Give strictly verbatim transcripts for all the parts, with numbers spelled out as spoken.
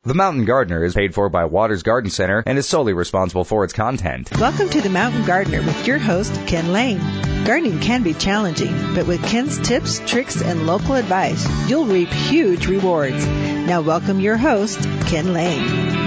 The Mountain Gardener is paid for by Waters Garden Center and is solely responsible for its content. Welcome to The Mountain Gardener with your host, Ken Lane. Gardening can be challenging, but with Ken's tips, tricks, and local advice, you'll reap huge rewards. Now welcome your host, Ken Lane.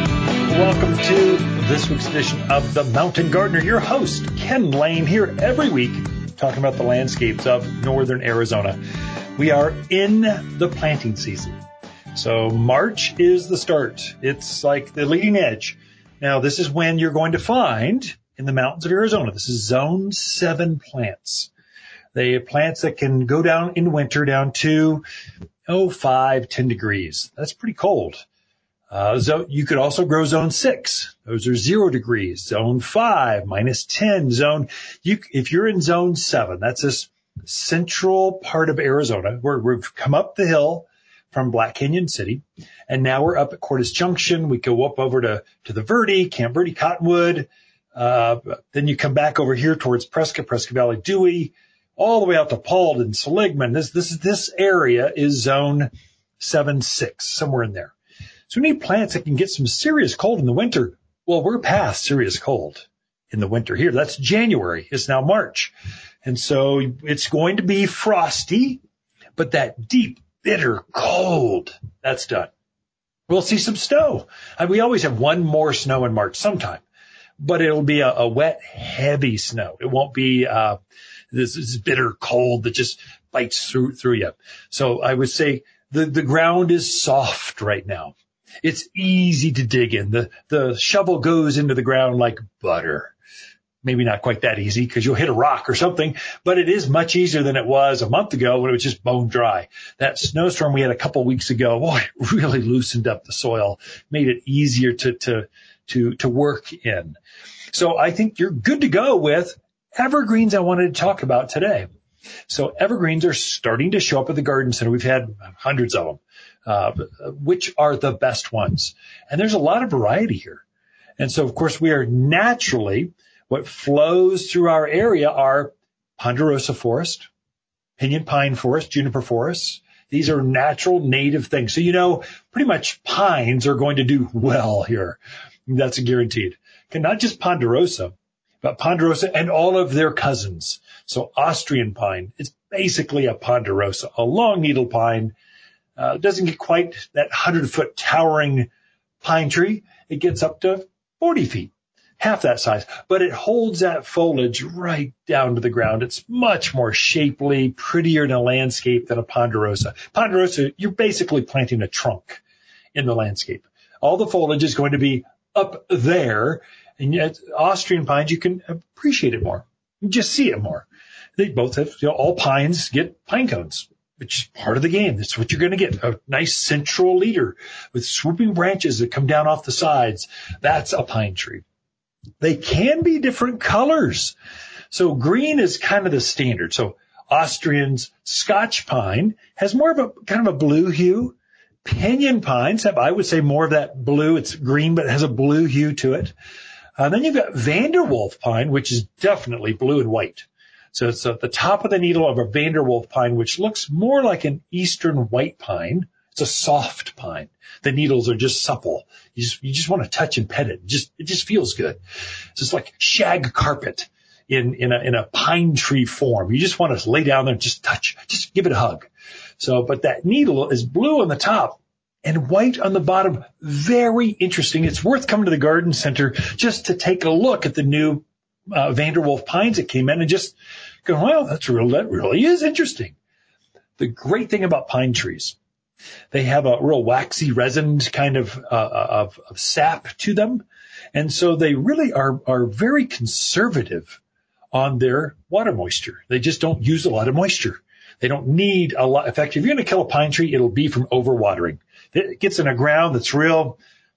Welcome to this week's edition of The Mountain Gardener. Your host, Ken Lane, here every week talking about the landscapes of northern Arizona. We are in the planting season. So March is the start. It's like the leading edge. Now, this is when you're going to find in the mountains of Arizona. This is zone seven plants. They are plants that can go down in winter down to, oh, five, ten degrees. That's pretty cold. Uh, so you could also grow zone six. Those are zero degrees. Zone five, minus ten. Zone, you, if you're in zone seven, that's this central part of Arizona where we've come up the hill from Black Canyon City, and now we're up at Cordes Junction. We go up over to, to the Verde, Camp Verde, Cottonwood. Uh, then you come back over here towards Prescott, Prescott Valley, Dewey, all the way out to Paulden, Seligman. This, this, this area is zone seven six, somewhere in there. So we need plants that can get some serious cold in the winter. Well, we're past serious cold in the winter here. That's January. It's now March. And so it's going to be frosty, but that deep, bitter cold, that's done. We'll see some snow. I mean, we always have one more snow in March sometime, but it'll be a, a wet, heavy snow. It won't be uh this, this bitter cold that just bites through through you. So I would say the, the ground is soft right now. It's easy to dig in. The the shovel goes into the ground like butter. Maybe not quite that easy because you'll hit a rock or something, but it is much easier than it was a month ago when it was just bone dry. That snowstorm we had a couple weeks ago, boy, it really loosened up the soil, made it easier to, to, to, to work in. So I think you're good to go with evergreens I wanted to talk about today. So evergreens are starting to show up at the garden center. We've had hundreds of them. Uh, which are the best ones? And there's a lot of variety here. And so, of course, we are naturally, what flows through our area are ponderosa forest, pinyon pine forest, juniper forest. These are natural native things. So, you know, pretty much pines are going to do well here. That's a guaranteed. Okay, not just ponderosa, but ponderosa and all of their cousins. So Austrian pine, it's basically a ponderosa, a long needle pine. Uh, it doesn't get quite that hundred foot towering pine tree. It gets up to forty feet. Half that size, but it holds that foliage right down to the ground. It's much more shapely, prettier in a landscape than a ponderosa. Ponderosa, you're basically planting a trunk in the landscape. All the foliage is going to be up there, and yet Austrian pines, you can appreciate it more. You just see it more. They both have, you know, all pines get pine cones, which is part of the game. That's what you're going to get, a nice central leader with swooping branches that come down off the sides. That's a pine tree. They can be different colors. So green is kind of the standard. So Austrian's Scotch pine has more of a kind of a blue hue. Pinyon pines have, I would say, more of that blue. It's green, but it has a blue hue to it. Uh, then you've got Vanderwolf pine, which is definitely blue and white. So it's at the top of the needle of a Vanderwolf pine, which looks more like an eastern white pine. It's a soft pine. The needles are just supple. You just, you just want to touch and pet it. It just, it just feels good. It's just like shag carpet in, in a, in a pine tree form. You just want to lay down there and just touch, just give it a hug. So, but that needle is blue on the top and white on the bottom. Very interesting. It's worth coming to the garden center just to take a look at the new uh, Vanderwolf pines that came in and just go, well, that's real. That really is interesting. The great thing about pine trees, they have a real waxy resin kind of, uh, of, of sap to them. And so they really are, are very conservative on their water moisture. They just don't use a lot of moisture. They don't need a lot. In fact, if you're going to kill a pine tree, it'll be from overwatering. It gets in a ground that's real,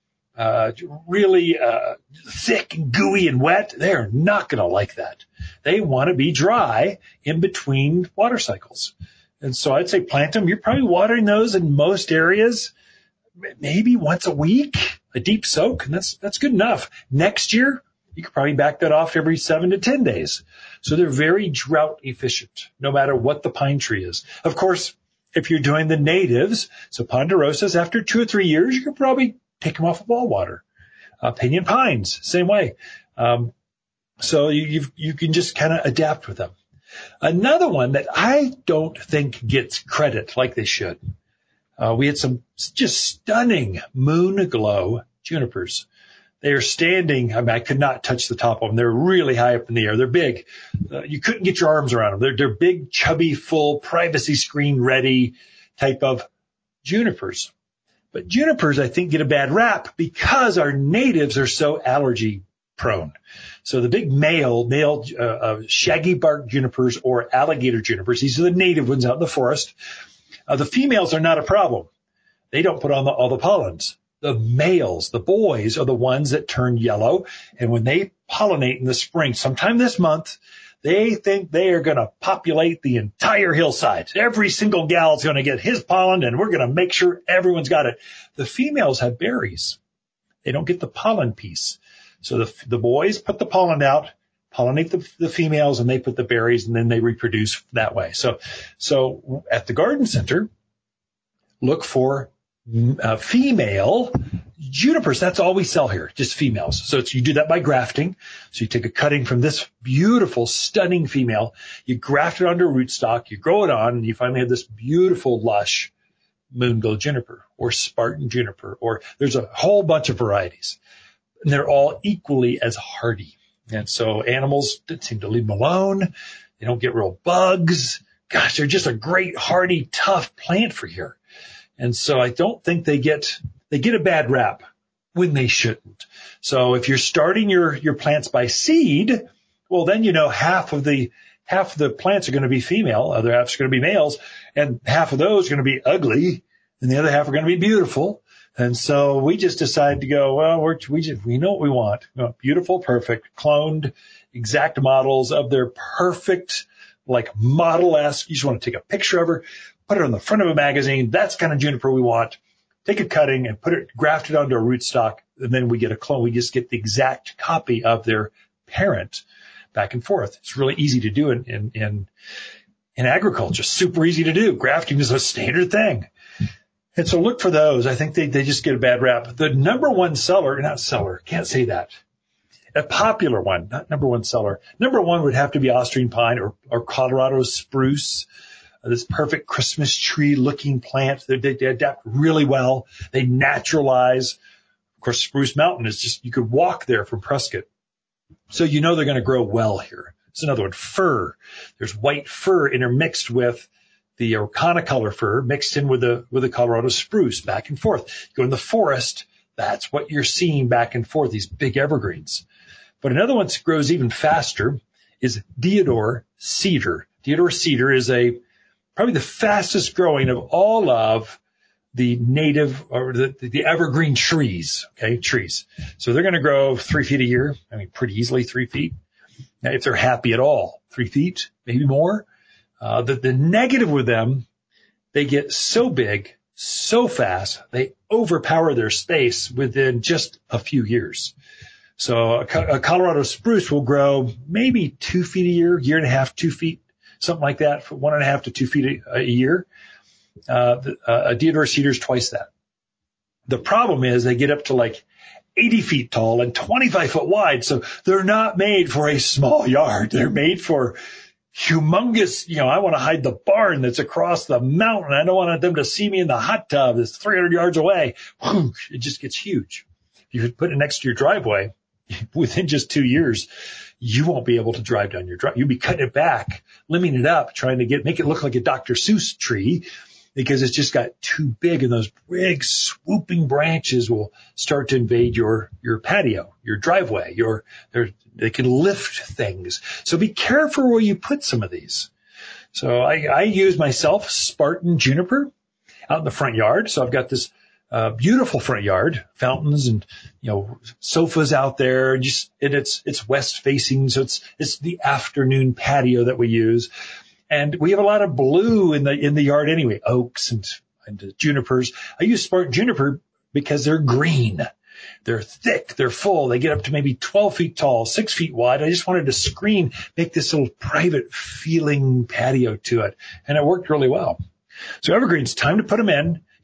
uh, really, uh, thick and gooey and wet. They're not going to like that. They want to be dry in between water cycles. And so I'd say plant them. You're probably watering those in most areas, maybe once a week, a deep soak, and that's that's good enough. Next year, you could probably back that off every seven to ten days. So they're very drought efficient, no matter what the pine tree is. Of course, if you're doing the natives, so ponderosas, after two or three years, you can probably take them off of wall water. Uh, pinyon pines, same way. Um, so you you've, you can just kind of adapt with them. Another one that I don't think gets credit like they should. Uh, we had some just stunning moon glow junipers. They are standing. I mean, I could not touch the top of them. They're really high up in the air. They're big. Uh, you couldn't get your arms around them. They're, they're big, chubby, full, privacy screen ready type of junipers. But junipers, I think, get a bad rap because our natives are so allergy prone. So the big male, male uh, uh, shaggy bark junipers or alligator junipers, these are the native ones out in the forest. Uh, the females are not a problem. They don't put on the, all the pollens. The males, the boys, are the ones that turn yellow. And when they pollinate in the spring, sometime this month, they think they are going to populate the entire hillside. Every single gal is going to get his pollen, and we're going to make sure everyone's got it. The females have berries. They don't get the pollen piece. So the, the boys put the pollen out, pollinate the, the females, and they put the berries, and then they reproduce that way. So, so at the garden center, look for uh, female junipers. That's all we sell here, just females. So it's, you do that by grafting. So you take a cutting from this beautiful, stunning female, you graft it onto a rootstock, you grow it on, and you finally have this beautiful, lush moonglow juniper or Spartan juniper, or there's a whole bunch of varieties. And they're all equally as hardy. And so animals seem to leave them alone. They don't get real bugs. Gosh, they're just a great, hardy, tough plant for here. And so I don't think they get, they get a bad rap when they shouldn't. So if you're starting your, your plants by seed, well, then, you know, half of the, half of the plants are going to be female, other half are going to be males, and half of those are going to be ugly, and the other half are going to be beautiful. And so we just decided to go, well, we're, we just, we know what we want. We want beautiful, perfect, cloned, exact models of their perfect, like model-esque. You just want to take a picture of her, put it on the front of a magazine. That's kind of juniper we want. Take a cutting and put it, graft it onto a rootstock, and then we get a clone. We just get the exact copy of their parent back and forth. It's really easy to do in, in, in, in agriculture. Super easy to do. Grafting is a standard thing. And so look for those. I think they, they just get a bad rap. The number one seller, not seller, can't say that. A popular one, not number one seller. Number one would have to be Austrian pine or, or Colorado spruce. Uh, this perfect Christmas tree looking plant. They, they, they adapt really well. They naturalize. Of course, Spruce Mountain is just, you could walk there from Prescott. So you know they're going to grow well here. It's another one, fir. There's white fir intermixed with the Conicolor fir mixed in with the, with the Colorado spruce back and forth. You go in the forest, that's what you're seeing back and forth, these big evergreens. But another one that grows even faster is Deodar cedar. Deodar cedar is a, probably the fastest growing of all of the native or the, the evergreen trees, okay, trees. So they're going to grow three feet a year. I mean, pretty easily three feet. Now, if they're happy at all, three feet, maybe more. Uh, the, the negative with them, they get so big, so fast, they overpower their space within just a few years. So a, a Colorado spruce will grow maybe two feet a year, year and a half, two feet, something like that, for one and a half to two feet a, a year. Uh, the, uh, a Deodar cedar is twice that. The problem is they get up to like eighty feet tall and twenty-five foot wide. So they're not made for a small yard. They're made for humongous, you know, I want to hide the barn that's across the mountain. I don't want them to see me in the hot tub that's three hundred yards away. It just gets huge. If you put it next to your driveway, within just two years, you won't be able to drive down your drive. You'll be cutting it back, limbing it up, trying to get, make it look like a Doctor Seuss tree because it's just got too big, and those big swooping branches will start to invade your, your patio, your driveway, your, they can lift things. So be careful where you put some of these. So I, I use myself Spartan juniper out in the front yard. So I've got this uh, beautiful front yard, fountains and, you know, sofas out there. Just, and it's, it's west facing. So it's, it's the afternoon patio that we use. And we have a lot of blue in the, in the yard anyway, oaks and, and junipers. I use Spartan juniper because they're green. They're thick. They're full. They get up to maybe twelve feet tall, six feet wide. I just wanted to screen, make this little private feeling patio to it. And it worked really well. So evergreens, time to put them in.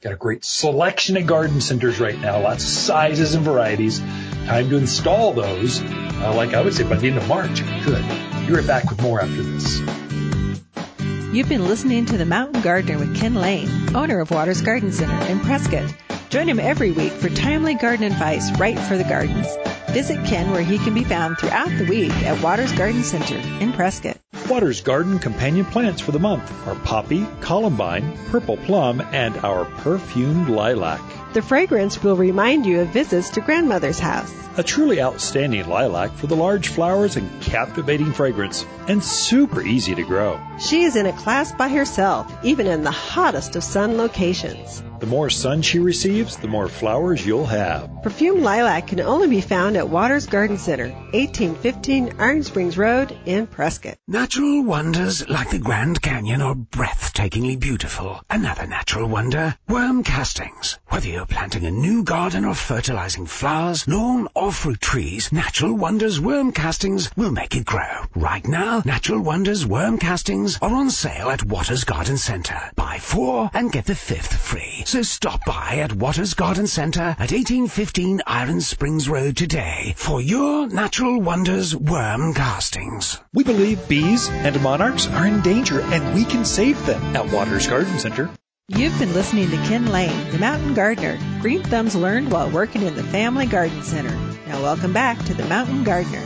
Got a great selection of garden centers right now, lots of sizes and varieties. Time to install those, uh, like I would say, by the end of March. Good. Be right back with more after this. You've been listening to The Mountain Gardener with Ken Lane, owner of Waters Garden Center in Prescott. Join him every week for timely garden advice right for the gardens. Visit Ken where he can be found throughout the week at Waters Garden Center in Prescott. Waters Garden companion plants for the month are poppy, columbine, purple plum, and our perfumed lilac. The fragrance will remind you of visits to grandmother's house. A truly outstanding lilac for the large flowers and captivating fragrance, and super easy to grow. She is in a class by herself, even in the hottest of sun locations. The more sun she receives, the more flowers you'll have. Perfumed lilac can only be found at Waters Garden Center, eighteen fifteen Iron Springs Road in Prescott. Natural wonders like the Grand Canyon are breathtakingly beautiful. Another natural wonder, worm castings. Whether you're planting a new garden or fertilizing flowers, lawn or fruit trees, Natural Wonders worm castings will make it grow. Right now, Natural Wonders worm castings are on sale at Waters Garden Center. Buy four and get the fifth free. So stop by at Waters Garden Center at eighteen fifteen Iron Springs Road today for your Natural Wonders worm castings. We believe bees and monarchs are in danger, and we can save them at Waters Garden Center. You've been listening to Ken Lane, the Mountain Gardener. Green thumbs learned while working in the Family Garden Center. Now welcome back to the Mountain Gardener.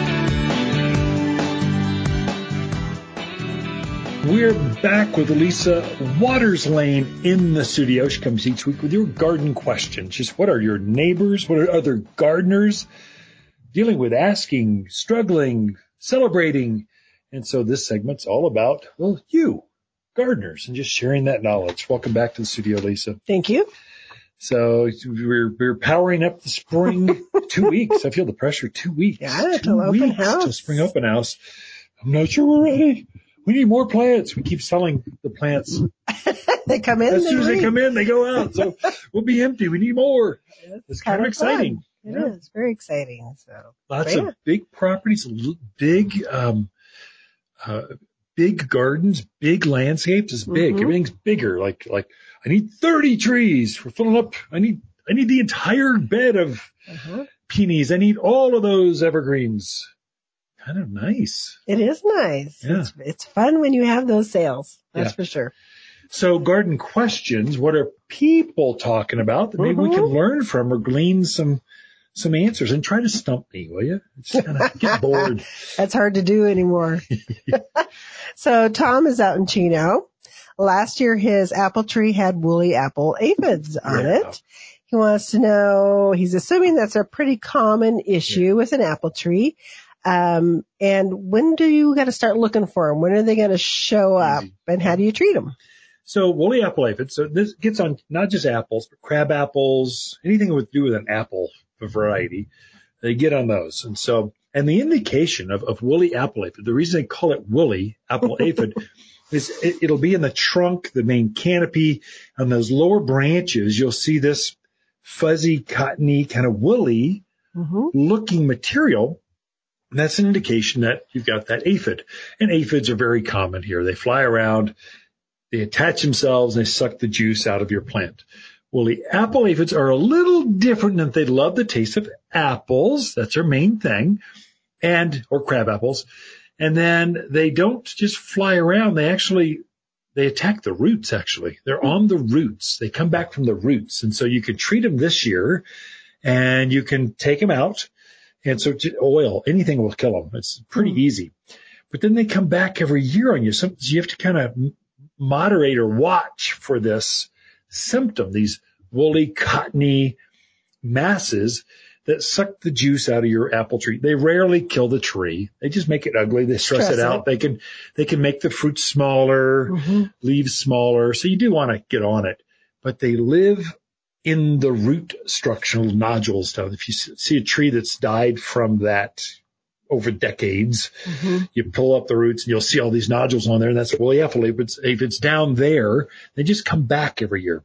We're back with Lisa Waters Lane in the studio. She comes each week with your garden questions. Just what are your neighbors, what are other gardeners dealing with, asking, struggling, celebrating? And so this segment's all about, well, you, gardeners, and just sharing that knowledge. Welcome back to the studio, Lisa. Thank you. So we're we're powering up the spring two weeks. I feel the pressure. Two weeks. Yeah, two till open weeks house. till spring open house. I'm not sure we're ready. We need more plants. We keep selling the plants. They come in. As soon they as they leave. come in, they go out. So we'll be empty. We need more. It's, It's kind of exciting. It Yeah. is very exciting. So Lots yeah. of big properties, l- big, um, uh, big gardens, big landscapes. It's big. Mhm. Everything's bigger. Like, like I need thirty trees. We're filling up. I need, I need the entire bed of Uh-huh. peonies. I need all of those evergreens. Kind of nice. It is nice. Yeah. It's it's fun when you have those sales. That's Yeah. for sure. So garden questions. What are people talking about that maybe we can Mhm. learn from or glean some, some answers, and try to stump me, will you? It's kind of get bored. That's hard to do anymore. So Tom is out in Chino. Last year his apple tree had woolly apple aphids on Yeah. it. He wants to know, he's assuming that's a pretty common issue Yeah. with an apple tree. Um, and when do you got to start looking for them? When are they going to show up? Easy. And how do you treat them? So woolly apple aphids. So this gets on not just apples, but crab apples, anything with do with an apple variety. They get on those. And so, and the indication of, of woolly apple aphid, the reason they call it woolly apple aphid is it, it'll be in the trunk, the main canopy, on those lower branches. You'll see this fuzzy, cottony, kind of woolly Mm-hmm. looking material. And that's an indication that you've got that aphid. And aphids are very common here. They fly around, they attach themselves, and they suck the juice out of your plant. Woolly apple aphids are a little different in that they love the taste of apples. That's their main thing. And, or crab apples. And then they don't just fly around. They actually, they attack the roots, actually. They're on the roots. They come back from the roots. And so you can treat them this year, and you can take them out. And so j- oil, anything will kill them. It's pretty easy. But then they come back every year on you. So you have to kind of moderate or watch for this symptom, these woolly, cottony masses that suck the juice out of your apple tree. They rarely kill the tree. They just make it ugly. They stress, Stress it out. it. They can, they can make the fruit smaller, Mm-hmm. leaves smaller. So you do want to get on it, but they live in the root structural nodule stuff. If you see a tree that's died from that over decades, Mm-hmm. you pull up the roots and you'll see all these nodules on there, and that's woolly apple aphids. If it's down there, they just come back every year.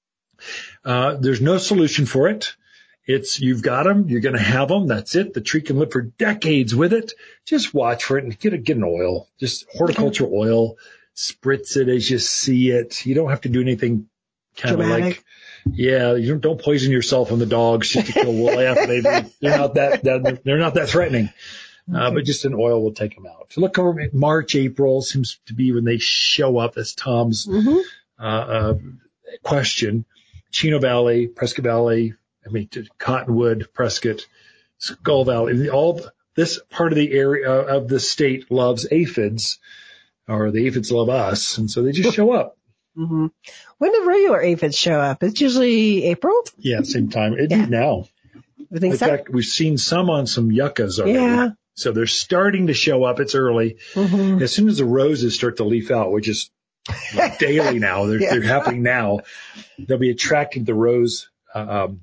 Uh, there's no solution for it. It's, you've got them, you're going to have them. That's it. The tree can live for decades with it. Just watch for it and get a, get an oil, just horticultural oil, spritz it as you see it. You don't have to do anything kind of Dramatic. like, yeah, you don't, don't poison yourself on the dogs just to kill wool after they, they're not that, that, they're not that threatening. Uh, Okay. but just an oil will take them out. So look over at March, April seems to be when they show up. That's Tom's, Mm-hmm. uh, uh, question. Chino Valley, Prescott Valley, I mean, Cottonwood, Prescott, Skull Valley, all this part of the area of the state loves aphids, or the aphids love us. And so they just show up. Mm-hmm. When do regular aphids show up? It's usually April. Yeah, same time. It Yeah. do now. I think In so. fact, we've seen some on some yuccas already. Yeah. So they're starting to show up. It's early. Mm-hmm. As soon as the roses start to leaf out, which is like daily now, they're, Yeah. they're happening now, they'll be attracting the rose, uh, um,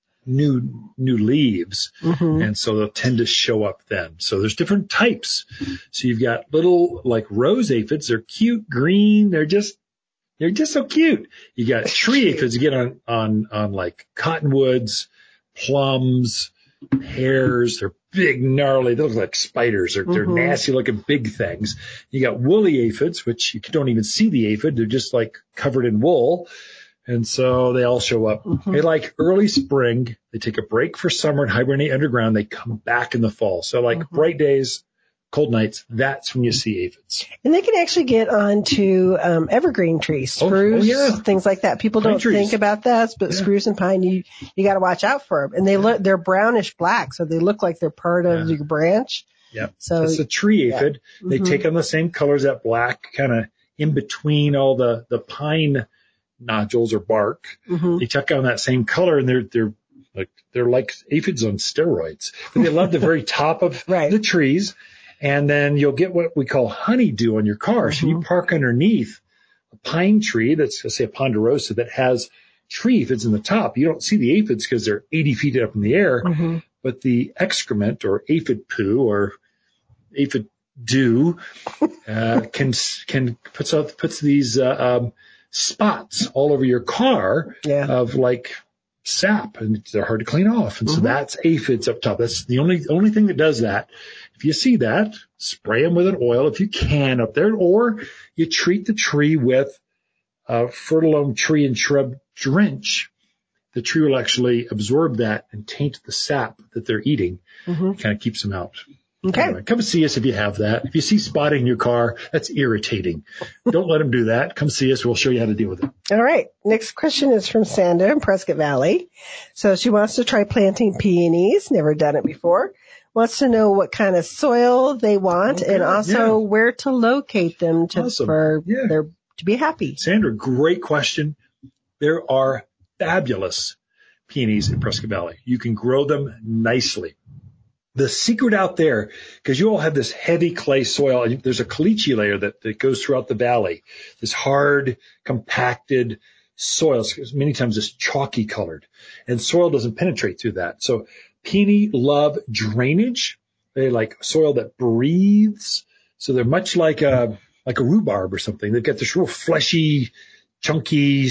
new, new leaves. Mm-hmm. And so they'll tend to show up then. So there's different types. So you've got little like rose aphids. They're cute, green. They're just, they're just so cute. You got tree aphids you get on, on, on like cottonwoods, plums, hares. They're big, gnarly. They look like spiders. They're, they're Mhm. nasty looking big things. You got woolly aphids, which you don't even see the aphid. They're just like covered in wool. And so they all show up. Mhm. They like early spring. They take a break for summer and hibernate underground. They come back in the fall. So like Mhm. bright days, cold nights, that's when you see aphids. And they can actually get onto um, evergreen trees, Oh, oh, spruce, yeah. things like that. People Pine don't trees. think about that, but Yeah. spruce and pine, you you got to watch out for them. And they look, they're brownish black, so they look like they're part of Yeah. your branch. Yep. So It's a tree yeah. aphid. They Mhm. take on the same colors, that black kind of in between all the, the pine nodules or bark. Mhm. They tuck on that same color and they're, they're like, they're like aphids on steroids. But they love the very top of Right. the trees. And then you'll get what we call honeydew on your car. So you Mhm. park underneath a pine tree that's, let's say a ponderosa that has tree aphids in the top. You don't see the aphids because they're eighty feet up in the air, Mhm. but the excrement or aphid poo or aphid dew, uh, can, can puts out, puts these, uh, um, spots all over your car Yeah. of like sap, and they're hard to clean off. And so Mhm. that's aphids up top. That's the only, only thing that does that. If you see that, spray them with an oil if you can up there, or you treat the tree with a Fertilome tree and shrub drench. The tree will actually absorb that and taint the sap that they're eating. Mhm. It kind of keeps them out. Okay. Anyway, come and see us if you have that. If you see spotting in your car, that's irritating. Don't let them do that. Come see us. We'll show you how to deal with it. All right. Next question is from Sandra in Prescott Valley. So she wants to try planting peonies. Never done it before. Wants to know what kind of soil they want Okay, and also yeah. where to locate them to Awesome. for Yeah. their to be happy. Sandra, great question. There are fabulous peonies in Prescott Valley. You can grow them nicely. The secret out there, because you all have this heavy clay soil, and there's a caliche layer that, that goes throughout the valley, this hard, compacted soil. Many times it's chalky colored, and soil doesn't penetrate through that. So peony love drainage. They like soil that breathes. So they're much like a, like a rhubarb or something. They've got this real fleshy, chunky,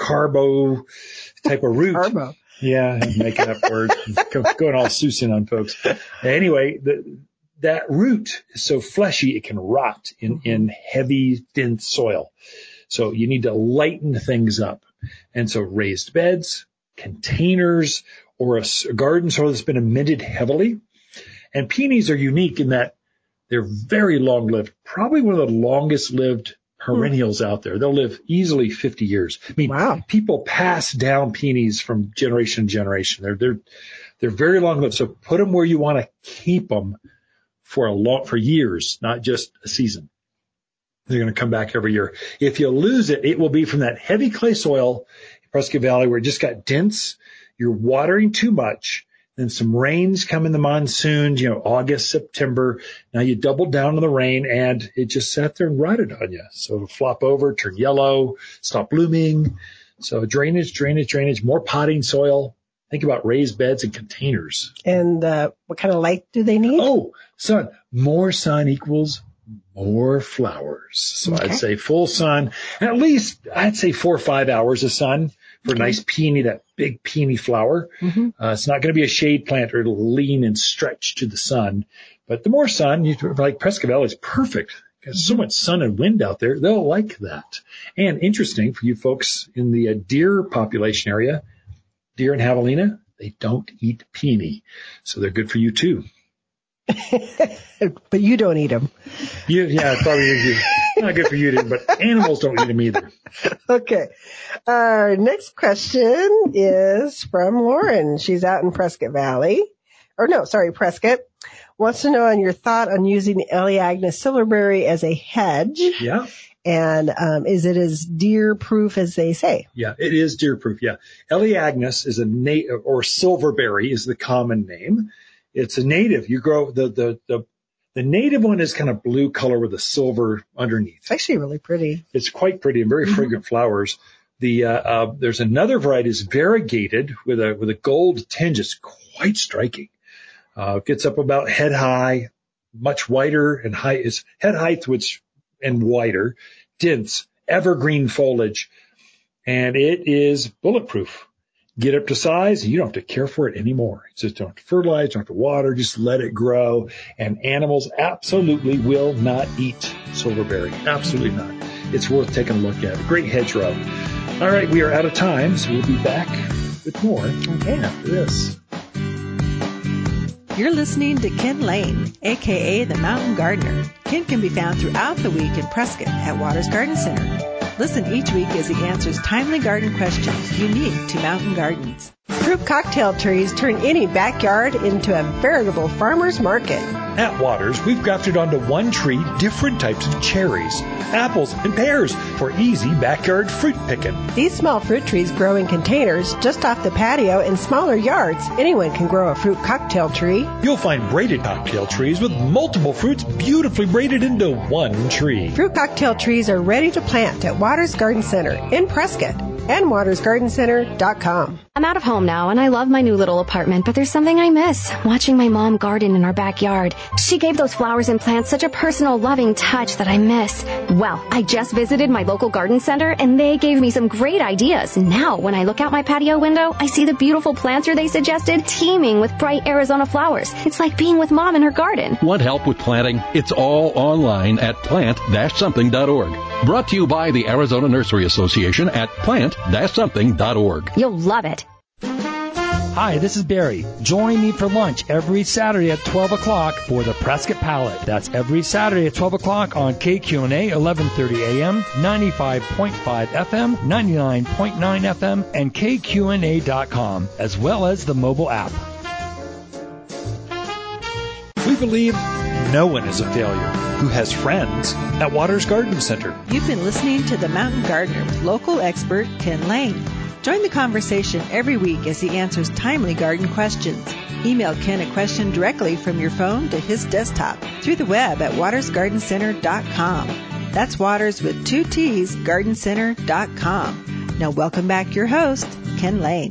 carbo type of root. Carbo. Yeah, I'm making up words. Go- Going all Susan on folks. Anyway, the, that root is so fleshy it can rot in, in heavy, dense soil. So you need to lighten things up. And so raised beds, containers, or a, s- a garden soil that's been amended heavily. And peonies are unique in that they're very long lived, probably one of the longest lived perennials out there. They'll live easily fifty years. I mean, Wow. people pass down peonies from generation to generation. They're, they're, they're very long lived. So put them where you want to keep them for a long, for years, not just a season. They're going to come back every year. If you lose it, it will be from that heavy clay soil in Prescott Valley where it just got dense. You're watering too much. Then some rains come in the monsoon, you know, August, September. Now you double down on the rain and it just sat there and rotted on you. So it'll flop over, turn yellow, stop blooming. So drainage, drainage, drainage, more potting soil. Think about raised beds and containers. And uh, what kind of light do they need? Oh, sun. More sun equals more flowers. So Okay. I'd say full sun, at least I'd say four or five hours of sun for a nice peony, that big peony flower. Mm-hmm. Uh, it's not going to be a shade plant or it'll lean and stretch to the sun. But the more sun, you, like Prescott Valley is perfect There's so much sun and wind out there. They'll like that. And interesting for you folks in the uh, deer population area, deer and javelina, they don't eat peony. So they're good for you too. But you don't eat them. You, yeah, probably not good for you too, but animals don't eat them either. Okay. Our next question is from Lauren. She's out in Prescott Valley. Or no, sorry, Prescott. Wants to know on your thought on using Elaeagnus silverberry as a hedge. Yeah. And um, is it as deer-proof as they say? Yeah, it is deer-proof, yeah. Elaeagnus is a native, or silverberry is the common name. It's a native. You grow, the, the, the, the native one is kind of blue color with a silver underneath. It's actually really pretty. It's quite pretty and very fragrant flowers. The, uh, uh, there's another variety is variegated with a, with a gold tinge. It's quite striking. Uh, it gets up about head high, much wider and high, is head height, which, and wider, dense, evergreen foliage. And it is bulletproof. Get up to size, you don't have to care for it anymore. You just don't have to fertilize, don't have to water, just let it grow. And animals absolutely will not eat silverberry. Absolutely not. It's worth taking a look at. A great hedgerow. All right, we are out of time, so we'll be back with more Okay. after this. You're listening to Ken Lane, a k a. The Mountain Gardener. Ken can be found throughout the week in Prescott at Waters Garden Center. Listen each week as he answers timely garden questions unique to mountain gardens. Fruit cocktail trees turn any backyard into a veritable farmer's market. At Waters, we've grafted onto one tree different types of cherries, apples, and pears for easy backyard fruit picking. These small fruit trees grow in containers just off the patio in smaller yards. Anyone can grow a fruit cocktail tree. You'll find braided cocktail trees with multiple fruits beautifully braided into one tree. Fruit cocktail trees are ready to plant at Waters Garden Center in Prescott and waters garden center dot com. I'm out of home now, and I love my new little apartment, but there's something I miss, watching my mom garden in our backyard. She gave those flowers and plants such a personal, loving touch that I miss. Well, I just visited my local garden center, and they gave me some great ideas. Now, when I look out my patio window, I see the beautiful planter they suggested teeming with bright Arizona flowers. It's like being with Mom in her garden. Want help with planting? It's all online at plant dash something dot org. Brought to you by the Arizona Nursery Association at plant dash something dot org. You'll love it. Hi, this is Barry. Join me for lunch every Saturday at twelve o'clock for the Prescott Palette. That's every Saturday at twelve o'clock on K Q N A eleven thirty A M, ninety-five point five F M, ninety-nine point nine F M, and K Q N A dot com, as well as the mobile app. We believe no one is a failure who has friends at Waters Garden Center. You've been listening to The Mountain Gardener with local expert Ken Lane. Join the conversation every week as he answers timely garden questions. Email Ken a question directly from your phone to his desktop through the web at waters garden center dot com. That's Waters with two T's, garden center dot com. Now welcome back your host, Ken Lane.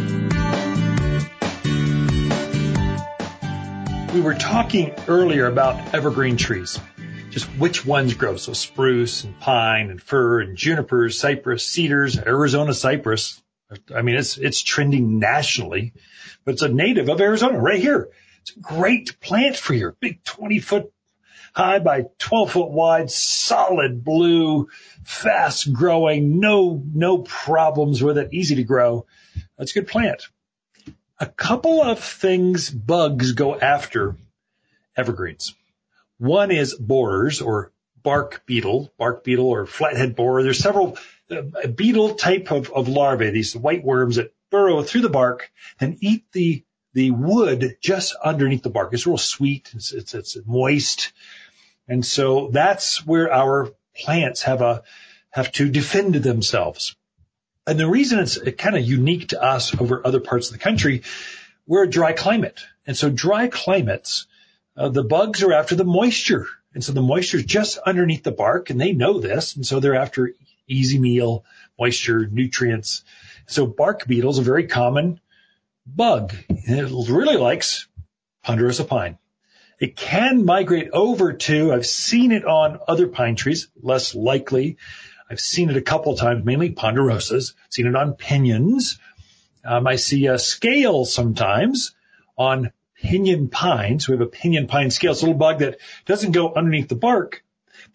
We were talking earlier about evergreen trees, just which ones grow. So spruce and pine and fir and junipers, cypress, cedars, Arizona cypress. I mean, it's it's trending nationally, but it's a native of Arizona right here. It's a great plant for your big twenty foot high by twelve foot wide, solid blue, fast growing, no no problems with it, easy to grow. That's a good plant. A couple of things bugs go after evergreens. One is borers or bark beetle, bark beetle or flathead borer. There's several uh, beetle type of, of larvae, these white worms that burrow through the bark and eat the the wood just underneath the bark. It's real sweet. It's, it's, it's moist. And so that's where our plants have a have to defend themselves. And the reason it's kind of unique to us over other parts of the country, we're a dry climate. And so dry climates, uh, the bugs are after the moisture. And so the moisture is just underneath the bark, and they know this. And so they're after easy meal, moisture, nutrients. So bark beetle is a very common bug. And it really likes ponderosa pine. It can migrate over to, I've seen it on other pine trees, less likely. I've seen it a couple of times, mainly ponderosas. Seen it on pinions. Um, I see a scale sometimes on pinion pines. We have a pinion pine scale. It's a little bug that doesn't go underneath the bark,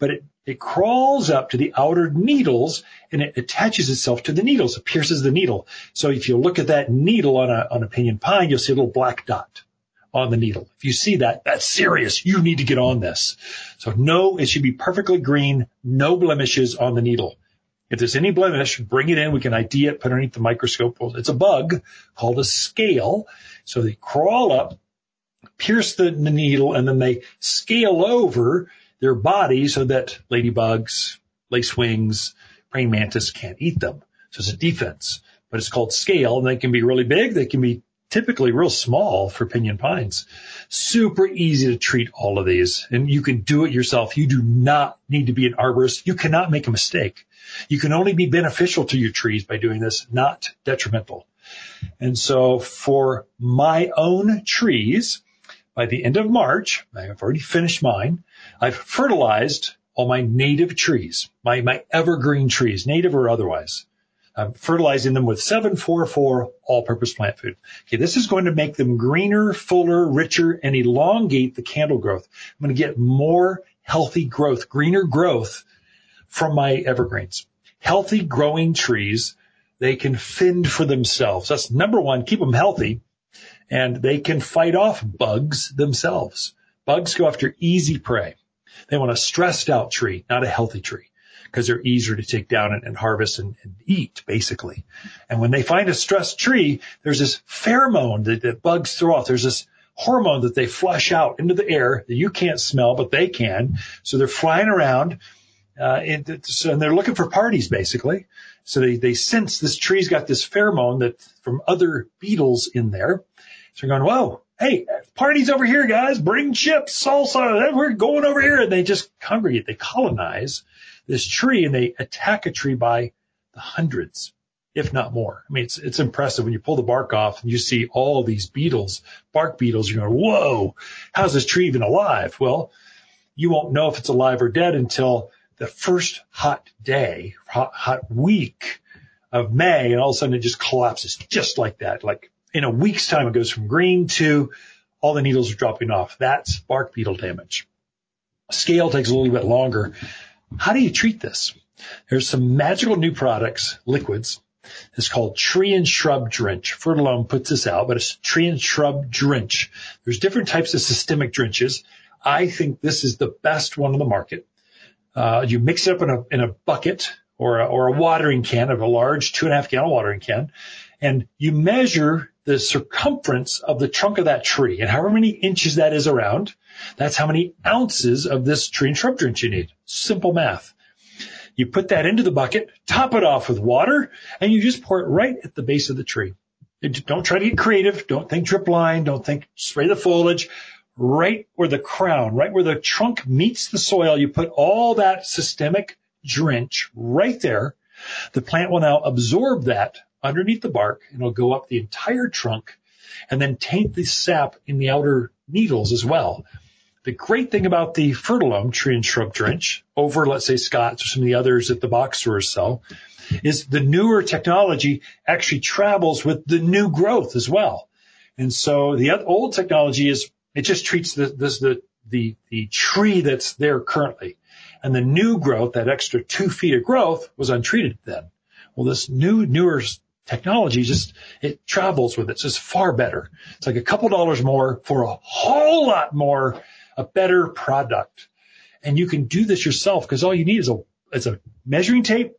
but it, it crawls up to the outer needles and it attaches itself to the needles. It pierces the needle. So if you look at that needle on a, on a pinyon pine, you'll see a little black dot on the needle. If you see that, that's serious. You need to get on this. So no, it should be perfectly green, no blemishes on the needle. If there's any blemish, bring it in. We can I D it, put it underneath the microscope. It's a bug called a scale. So they crawl up, pierce the, the needle, and then they scale over their body so that ladybugs, lacewings, praying mantis can't eat them. So it's a defense, but it's called scale, and they can be really big. They can be typically real small for pinyon pines. Super easy to treat all of these, and you can do it yourself. You do not need to be an arborist. You cannot make a mistake. You can only be beneficial to your trees by doing this, not detrimental. And so for my own trees, by the end of March, I've already finished mine, I've fertilized all my native trees, my, my evergreen trees, native or otherwise. I'm fertilizing them with seven four four all-purpose plant food. Okay, this is going to make them greener, fuller, richer, and elongate the candle growth. I'm going to get more healthy growth, greener growth from my evergreens. Healthy growing trees, they can fend for themselves. That's number one, keep them healthy, and they can fight off bugs themselves. Bugs go after easy prey. They want a stressed out tree, not a healthy tree, because they're easier to take down and, and harvest and, and eat, basically. And when they find a stressed tree, there's this pheromone that, that bugs throw off. There's this hormone that they flush out into the air that you can't smell, but they can. So they're flying around, uh, and, so, and they're looking for parties, basically. So they, they sense this tree's got this pheromone that from other beetles in there. So they're going, whoa, hey, party's over here, guys. Bring chips, salsa. We're going over here. And they just congregate. They colonize this tree, and they attack a tree by the hundreds, if not more. I mean, it's it's impressive when you pull the bark off and you see all these beetles, bark beetles. You're going, whoa, how's this tree even alive? Well, you won't know if it's alive or dead until the first hot day, hot, hot week of May, and all of a sudden it just collapses just like that. Like in a week's time, it goes from green to all the needles are dropping off. That's bark beetle damage. Scale takes a little bit longer. How do you treat this? There's some magical new products, liquids. It's called Tree and Shrub Drench. Fertilome puts this out, but it's Tree and Shrub Drench. There's different types of systemic drenches. I think this is the best one on the market. Uh, you mix it up in a, in a bucket or a, or a watering can of a large two and a half gallon watering can, and you measure the circumference of the trunk of that tree, and however many inches that is around, that's how many ounces of this tree and shrub drench you need. Simple math. You put that into the bucket, top it off with water, and you just pour it right at the base of the tree. Don't try to get creative. Don't think drip line. Don't think spray the foliage. Right where the crown, right where the trunk meets the soil, you put all that systemic drench right there. The plant will now absorb that underneath the bark, and it'll go up the entire trunk and then taint the sap in the outer needles as well. The great thing about the Fertilome Tree and Shrub Drench over, let's say, Scott's or some of the others that the box stores sell is the newer technology actually travels with the new growth as well. And so the old technology is it just treats the, this, the, the, the tree that's there currently. And the new growth, that extra two feet of growth, was untreated then. Well, this new, newer technology just, it travels with it. So it's far better. It's like a couple dollars more for a whole lot more, a better product. And you can do this yourself because all you need is a, is a measuring tape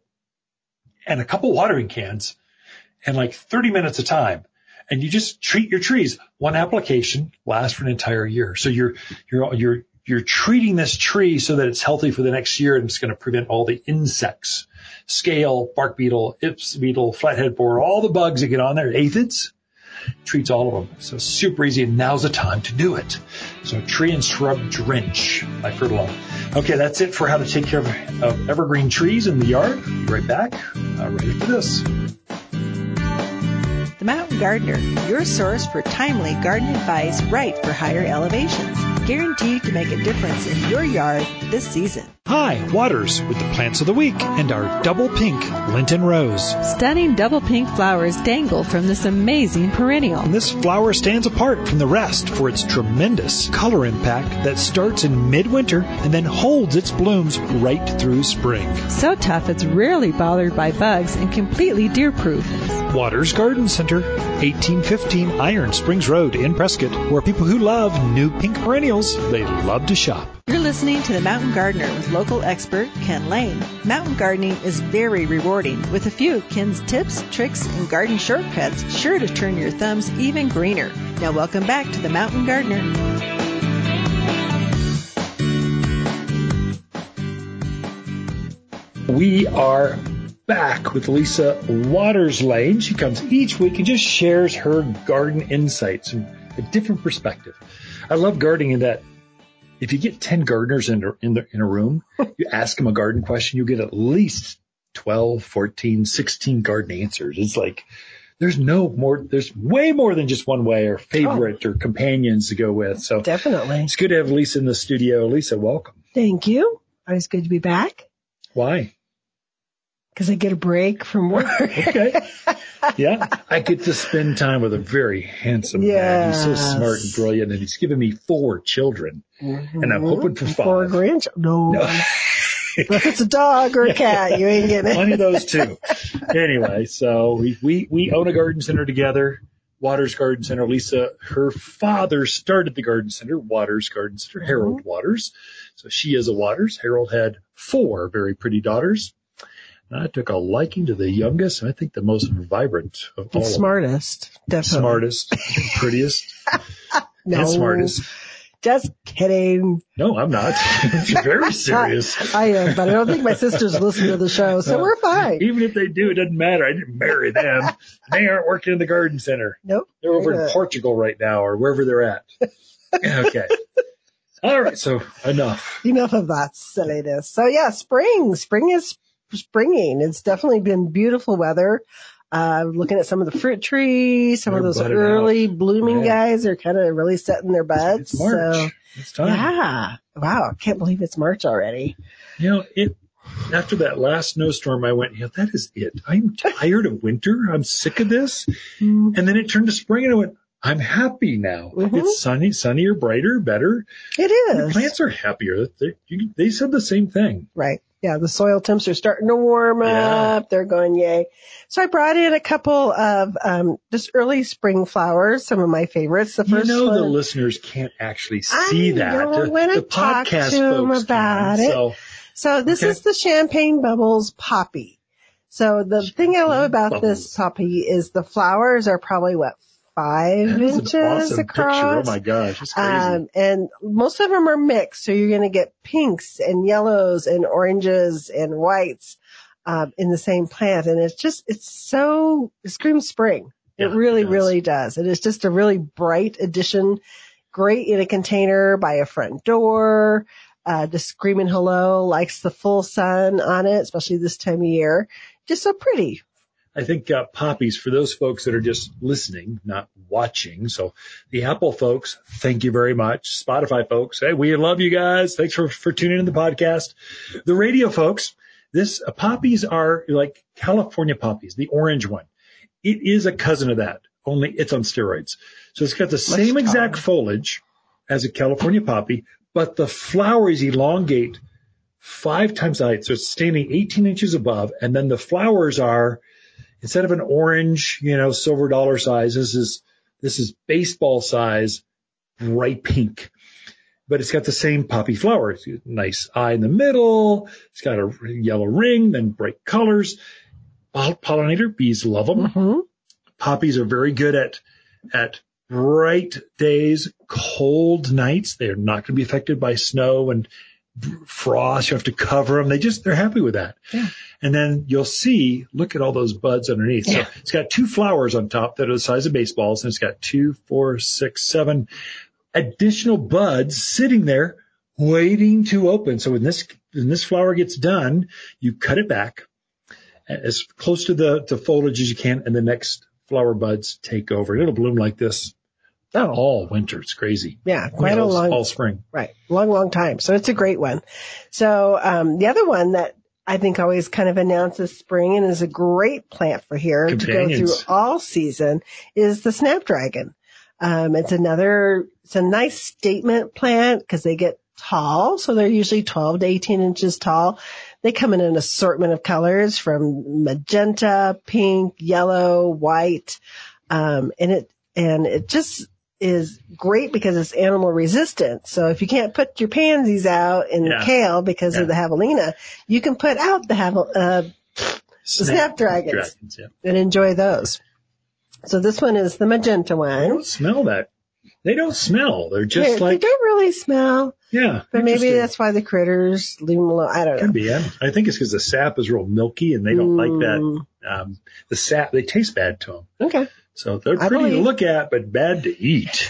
and a couple watering cans and like thirty minutes of time. And you just treat your trees. One application lasts for an entire year. So you're, you're, you're, you're treating this tree so that it's healthy for the next year, and it's going to prevent all the insects, scale, bark beetle, ips beetle, flathead borer, all the bugs that get on there, aphids, treats all of them. So super easy, and now's the time to do it. So Tree and Shrub Drench by Fertilome. Okay, that's it for how to take care of, of evergreen trees in the yard. Be right back, uh, right after this. The Mountain Gardener, your source for timely garden advice right for higher elevations. Guaranteed to make a difference in your yard this season. Hi, Waters with the plants of the week and our double pink Linton Rose. Stunning double pink flowers dangle from this amazing perennial. And this flower stands apart from the rest for its tremendous color impact that starts in midwinter and then holds its blooms right through spring. So tough it's rarely bothered by bugs and completely deer-proof. Waters Garden Center, eighteen fifteen Iron Springs Road in Prescott, where people who love new pink perennials, they love to shop. You're listening to The Mountain Gardener with local expert Ken Lane. Mountain gardening is very rewarding, with a few of Ken's tips, tricks, and garden shortcuts sure to turn your thumbs even greener. Now welcome back to The Mountain Gardener. We are back with Lisa Waters Lane. She comes each week and just shares her garden insights and a different perspective. I love gardening in that if you get ten gardeners in a, in, the, in a room, you ask them a garden question, you get at least twelve, fourteen, sixteen garden answers. It's like there's no more, there's way more than just one way or favorite oh. or companions to go with. So definitely. It's good to have Lisa in the studio. Lisa, welcome. Thank you. Always good to be back. Why? Because I get a break from work. Okay. Yeah. I get to spend time with a very handsome yes. man. He's so smart and brilliant, and he's given me four children. Mm-hmm. And I'm hoping for five. Four grandchildren? No. no. If it's a dog or a cat, you ain't getting it. Plenty of those too. Anyway, so we, we, we own a garden center together, Waters Garden Center. Lisa, her father started the garden center, Waters Garden Center, mm-hmm. Harold Waters. So she is a Waters. Harold had four very pretty daughters. I took a liking to the youngest, and I think the most vibrant of all. The smartest, of them. definitely. Smartest, prettiest, no, and smartest. Just kidding. No, I'm not. You're very serious. I am, but I don't think my sisters listen to the show, so uh, we're fine. Even if they do, it doesn't matter. I didn't marry them. They aren't working in the garden center. Nope. They're over they're in Portugal right now, or wherever they're at. Okay. All right, so enough. Enough of that silliness. So yeah, spring. Spring is springing. It's definitely been beautiful weather. Uh, looking at some of the fruit trees, some They're of those early out. blooming yeah. guys are kind of really setting their buds. It's March. So, it's time. Yeah. Wow. I can't believe it's March already. You know, it, after that last snowstorm, I went, yeah, that is it. I'm tired of winter. I'm sick of this. Mm. And then it turned to spring and I went, I'm happy now. Mm-hmm. It's sunny, sunnier, brighter, better. It is. The plants are happier. They, you, they said the same thing. Right. Yeah, the soil temps are starting to warm yeah. up. They're going yay. So I brought in a couple of um just early spring flowers, some of my favorites. The first you know one, the listeners can't actually see I that. Know, the when the I talk podcast to them folks about can, it. So, so this okay. is the Champagne Bubbles Poppy. So the Champagne thing I love about Bubbles. this poppy is the flowers are probably what five that is inches an awesome across. Picture. Oh my gosh, it's crazy. Um, and most of them are mixed, so you're going to get pinks and yellows and oranges and whites um, in the same plant, and it's just it's so it screams spring. Yeah, it really, it does. really does. It is just a really bright addition. Great in a container by a front door. Uh, just screaming hello, likes the full sun on it, especially this time of year. Just so pretty. I think uh, poppies, for those folks that are just listening, not watching. So the Apple folks, thank you very much. Spotify folks, hey, we love you guys. Thanks for, for tuning in to the podcast. The radio folks, this uh, poppies are like California poppies, the orange one. It is a cousin of that, only it's on steroids. So it's got the same exact foliage as a California poppy, but the flowers elongate five times the height. So it's standing eighteen inches above, and then the flowers are, instead of an orange, you know, silver dollar size, this is, this is baseball size, bright pink. But it's got the same poppy flowers. Nice eye in the middle. It's got a yellow ring, then bright colors. Pollinator, bees love them. Mm-hmm. Poppies are very good at, at bright days, cold nights. They're not going to be affected by snow and frost. You have to cover them. They just, they're happy with that. Yeah. And then you'll see, look at all those buds underneath. Yeah. So it's got two flowers on top that are the size of baseballs, and it's got two, four, six, seven additional buds sitting there waiting to open. So when this, when this flower gets done, you cut it back as close to the, the foliage as you can, and the next flower buds take over. It'll bloom like this Oh, all winter. It's crazy. yeah, I mean, quite a all, long, all spring. right, long, long time. So it's a great one. So um, the other one that I think always kind of announces spring and is a great plant for here to go through Companions. all season is the snapdragon. Um, it's another, it's a nice statement plant because they get tall. So they're usually twelve to eighteen inches tall. They come in an assortment of colors from magenta, pink, yellow, white. Um, and it, and it just is great because it's animal resistant. So if you can't put your pansies out in Yeah. kale because Yeah. of the javelina, you can put out the havel, uh, snapdragons. Dragons, yeah. and enjoy those. So this one is the magenta I one. don't smell that. They don't smell. They're just they, like, they don't really smell, yeah. but maybe interesting. that's why the critters leave them alone. I don't know. Could be. I, I think it's because the sap is real milky and they don't like that. Um, the sap, they taste bad to them. Okay. So they're I pretty to believe. look at, but bad to eat.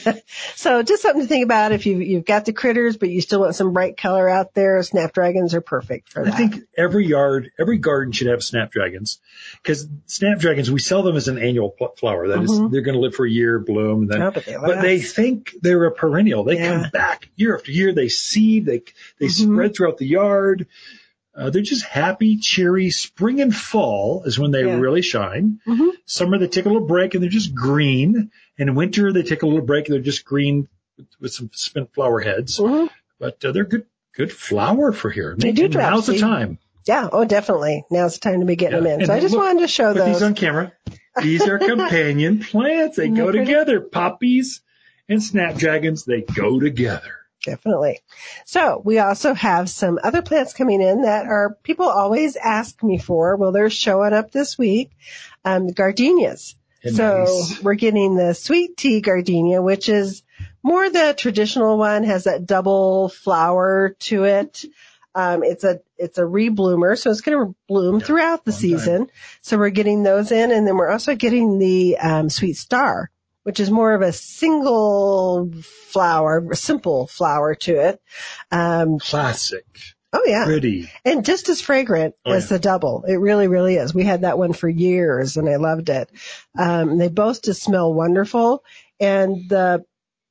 So just something to think about if you've, you've got the critters, but you still want some bright color out there. Snapdragons are perfect for I that. think every yard, every garden should have snapdragons because snapdragons, we sell them as an annual pl- flower. That is, they're going to live for a year, bloom, and then, Oh, but they but they last. think they're a perennial. They Yeah. come back year after year. They seed, they, they spread throughout the yard. Uh, they're just happy, cheery. Spring and fall is when they Yeah. really shine. Mhm. Summer, they take a little break and they're just green. And in winter, they take a little break and they're just green with, with some spent flower heads. Mhm. But uh, they're good, good flower for here. They do drop Now's the seed. time. Yeah. Oh, definitely. Now's the time to be getting Yeah. them in. And So I just look- wanted to show Put these those. on camera. These are companion plants. They Isn't go that pretty? together. Poppies and snapdragons, they go together. Definitely. So we also have some other plants coming in that are people always ask me for. Well, they're showing up this week. Um, the gardenias. And So nice. we're getting the sweet tea gardenia, which is more the traditional one, has that double flower to it. Um, it's a, it's a rebloomer, so it's going to bloom Yeah, throughout the long season. So we're getting those in, and then we're also getting the, um, sweet star, which is more of a single flower, a simple flower to it. Um, Classic. oh yeah. Pretty. And just as fragrant Oh, as yeah. the double. It really, really is. We had that one for years and I loved it. Um, they both just smell wonderful. And the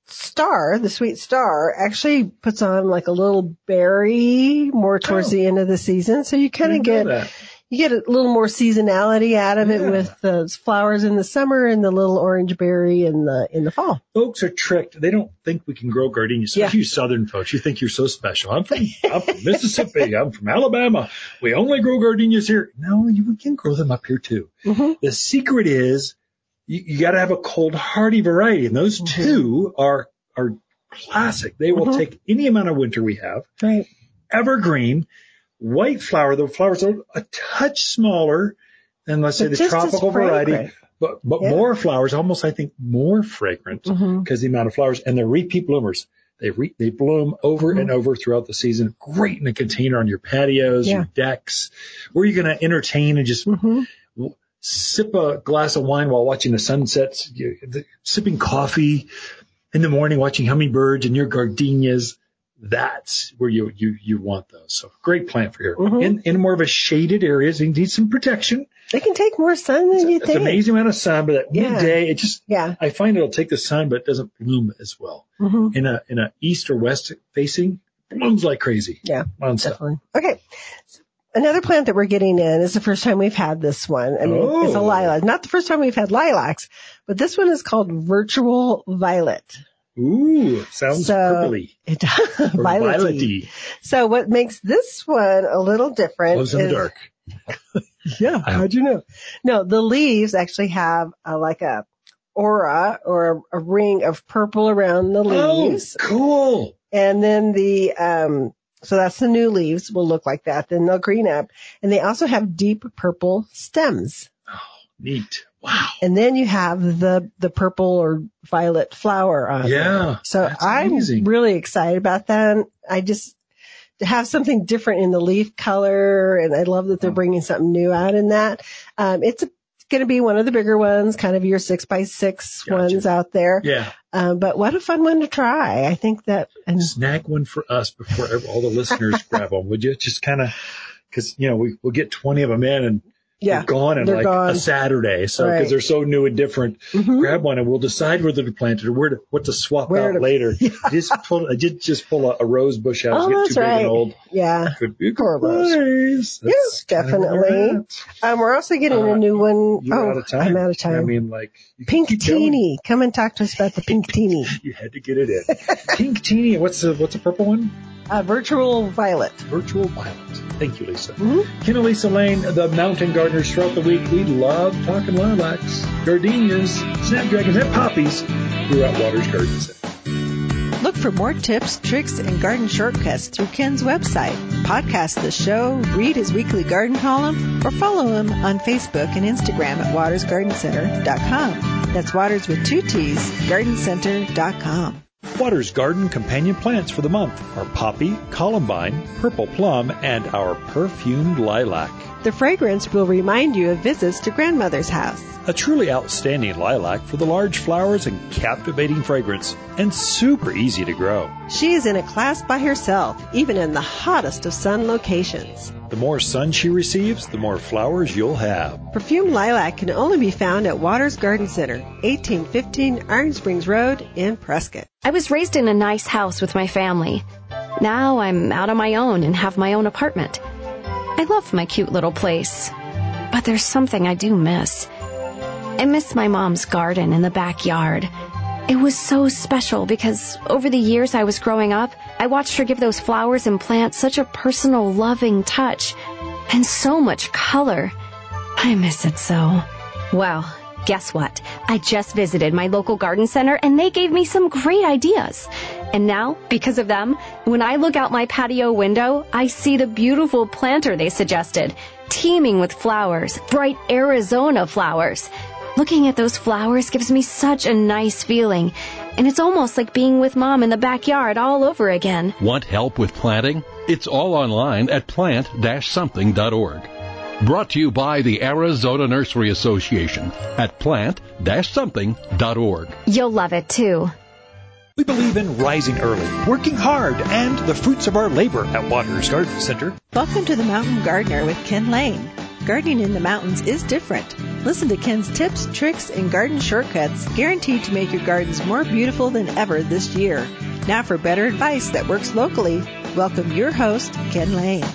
star, the sweet star, actually puts on like a little berry more towards Oh. the end of the season. So you kind I of didn't know get, that. you get a little more seasonality out of it Yeah. with the flowers in the summer and the little orange berry in the, in the fall. Folks are tricked. They don't think we can grow gardenias. Yeah. Especially you southern folks. You think you're so special. I'm from, I'm from Mississippi. I'm from Alabama. We only grow gardenias here. No, you can grow them up here too. Mm-hmm. The secret is you, you got to have a cold hardy variety. And those Mm-hmm. two are, are classic. They will Mhm. take any amount of winter we have. Right. Evergreen, white flower. The flowers are a touch smaller than, let's say, But the just as tropical variety, fragrant. but, but Yeah. more flowers, almost, I think, more fragrant because Mhm. the amount of flowers, and they're repeat bloomers. They re, they bloom over Mhm. and over throughout the season. Great in a container on your patios, Yeah. your decks, where you're going to entertain and just Mhm. w- sip a glass of wine while watching the sunsets, you, the, sipping coffee in the morning, watching hummingbirds and your gardenias. That's where you, you, you want those. So great plant for here. Mhm. In, in more of a shaded areas, you need some protection. They can take more sun than you It's think. an amazing amount of sun, but at Yeah. midday, it just, Yeah. I find it'll take the sun, but it doesn't bloom as well. Mm-hmm. In a, in a east or west facing, blooms like crazy. Yeah, Fun stuff. definitely. Okay. Another plant that we're getting in is the first time we've had this one. I mean, Oh. it's a lilac. Not the first time we've had lilacs, but this one is called Virtual Violet. Ooh, sounds So- purpley. It does. Or Violet-y. violet-y. So what makes this one a little different Glows in the is- dark. Yeah, how'd you know? No, the leaves actually have a, like a aura or a, a ring of purple around the leaves. Oh, cool. And then the, um, so that's the new leaves will look like that. Then they'll green up. And they also have deep purple stems. Neat. Wow. And then you have the, the purple or violet flower on Yeah. there. So that's I'm amazing. really excited about that. I just, to have something different in the leaf color. And I love that they're bringing something new out in that. Um, it's going to be one of the bigger ones, kind of your six by six Gotcha. ones out there. Yeah. Um, but what a fun one to try. I think that, and Snag one for us before ever- all the listeners grab them, would you? Just kind of, because, you know, we, we'll get twenty of them in and Yeah, they're gone in they're like gone. a Saturday. So because Right. they're so new and different, Mhm. grab one and we'll decide whether to plant it or where to, what to swap Where out to- later. Just pull, I did just pull a, a rose bush out. Oh, It's getting that's too big right. and old. Yeah. Could be a Poor good rose. place. That's Yes, kind of where we're definitely. at. Um, we're also getting Uh, a new one. You're Oh, out of time. I'm out of time. I mean, like, you can Pink keep going. Teeny. Come and talk to us about the Pink Teeny. You had to get it in. Pink Teeny. What's the what's the purple one? Uh, virtual violet. Virtual Violet. Thank you, Lisa. Mhm. Ken and Lisa Lane, the Mountain Gardeners. Throughout the week, we love talking lilacs, gardenias, snapdragons, and poppies here at Waters Garden Center. Look for more tips, tricks, and garden shortcuts through Ken's website. Podcast the show, read his weekly garden column, or follow him on Facebook and Instagram at waters garden center dot com. That's Waters with two T's, garden center dot com. Waters Garden companion plants for the month are poppy, columbine, purple plum, and our perfumed lilac. The fragrance will remind you of visits to grandmother's house. A truly outstanding lilac for the large flowers and captivating fragrance, and super easy to grow. She is in a class by herself, even in the hottest of sun locations. The more sun she receives, the more flowers you'll have. Perfumed lilac can only be found at Waters Garden Center, eighteen fifteen Iron Springs Road in Prescott. I was raised in a nice house with my family. Now I'm out on my own and have my own apartment. I love my cute little place, but there's something I do miss. I miss my mom's garden in the backyard. It was so special because over the years I was growing up, I watched her give those flowers and plants such a personal, loving touch and so much color. I miss it so. Well, guess what? I just visited my local garden center and they gave me some great ideas. And now, because of them, when I look out my patio window, I see the beautiful planter they suggested, teeming with flowers, bright Arizona flowers. Looking at those flowers gives me such a nice feeling, and it's almost like being with Mom in the backyard all over again. Want help with planting? It's all online at plant dash something dot org. Brought to you by the Arizona Nursery Association at plant dash something dot org. You'll love it, too. We believe in rising early, working hard, and the fruits of our labor at Waters Garden Center. Welcome to the Mountain Gardener with Ken Lane. Gardening in the mountains is different. Listen to Ken's tips, tricks, and garden shortcuts guaranteed to make your gardens more beautiful than ever this year. Now for better advice that works locally, welcome your host, Ken Lane.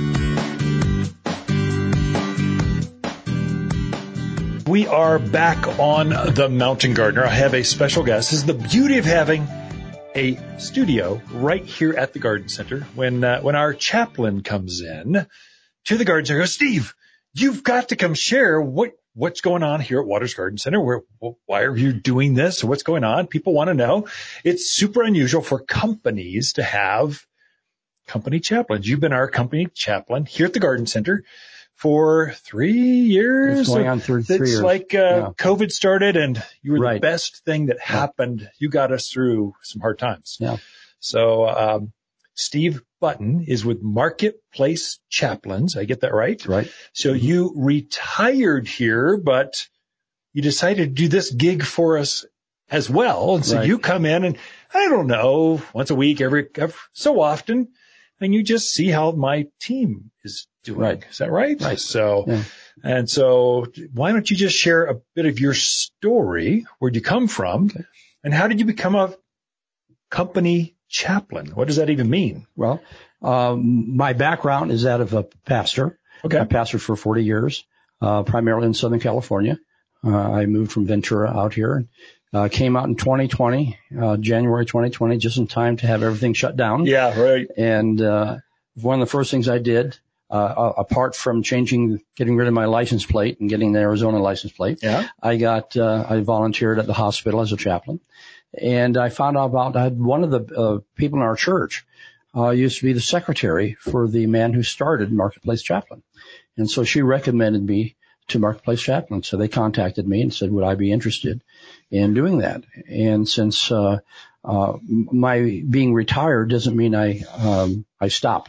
We are back on the Mountain Gardener. I have a special guest. This is the beauty of having a studio right here at the Garden Center. When uh, when our chaplain comes in to the Garden Center, goes, Steve, you've got to come share what what's going on here at Waters Garden Center. Where, why are you doing this? What's going on? People want to know. It's super unusual for companies to have company chaplains. You've been our company chaplain here at the Garden Center for three years. It's going on through three it's years. like uh, Yeah. COVID started and you were the Right. best thing that happened. You got us through some hard times. Yeah. So um, Steve Button is with Marketplace Chaplains. I get that right? Right. So you retired here, but you decided to do this gig for us as well. And so Right. you come in and I don't know, once a week, every, every so often, and you just see how my team is doing. Right. Is that right? Right. So, Yeah. and so why don't you just share a bit of your story? Where'd you come from? Okay. And how did you become a company chaplain? What does that even mean? Well, um, my background is that of a pastor. Okay. I pastored for forty years, uh, primarily in Southern California. Uh, I moved from Ventura out here and uh, came out in twenty twenty, uh, January twenty twenty, just in time to have everything shut down. Yeah, right. And uh, one of the first things I did, uh, apart from changing, getting rid of my license plate and getting the Arizona license plate, Yeah. I got, uh, I volunteered at the hospital as a chaplain. And I found out about, I had one of the uh, people in our church uh, used to be the secretary for the man who started Marketplace Chaplain. And so she recommended me to Marketplace Chaplain. So they contacted me and said, would I be interested in doing that? And since uh, uh, my being retired doesn't mean I um, I stop.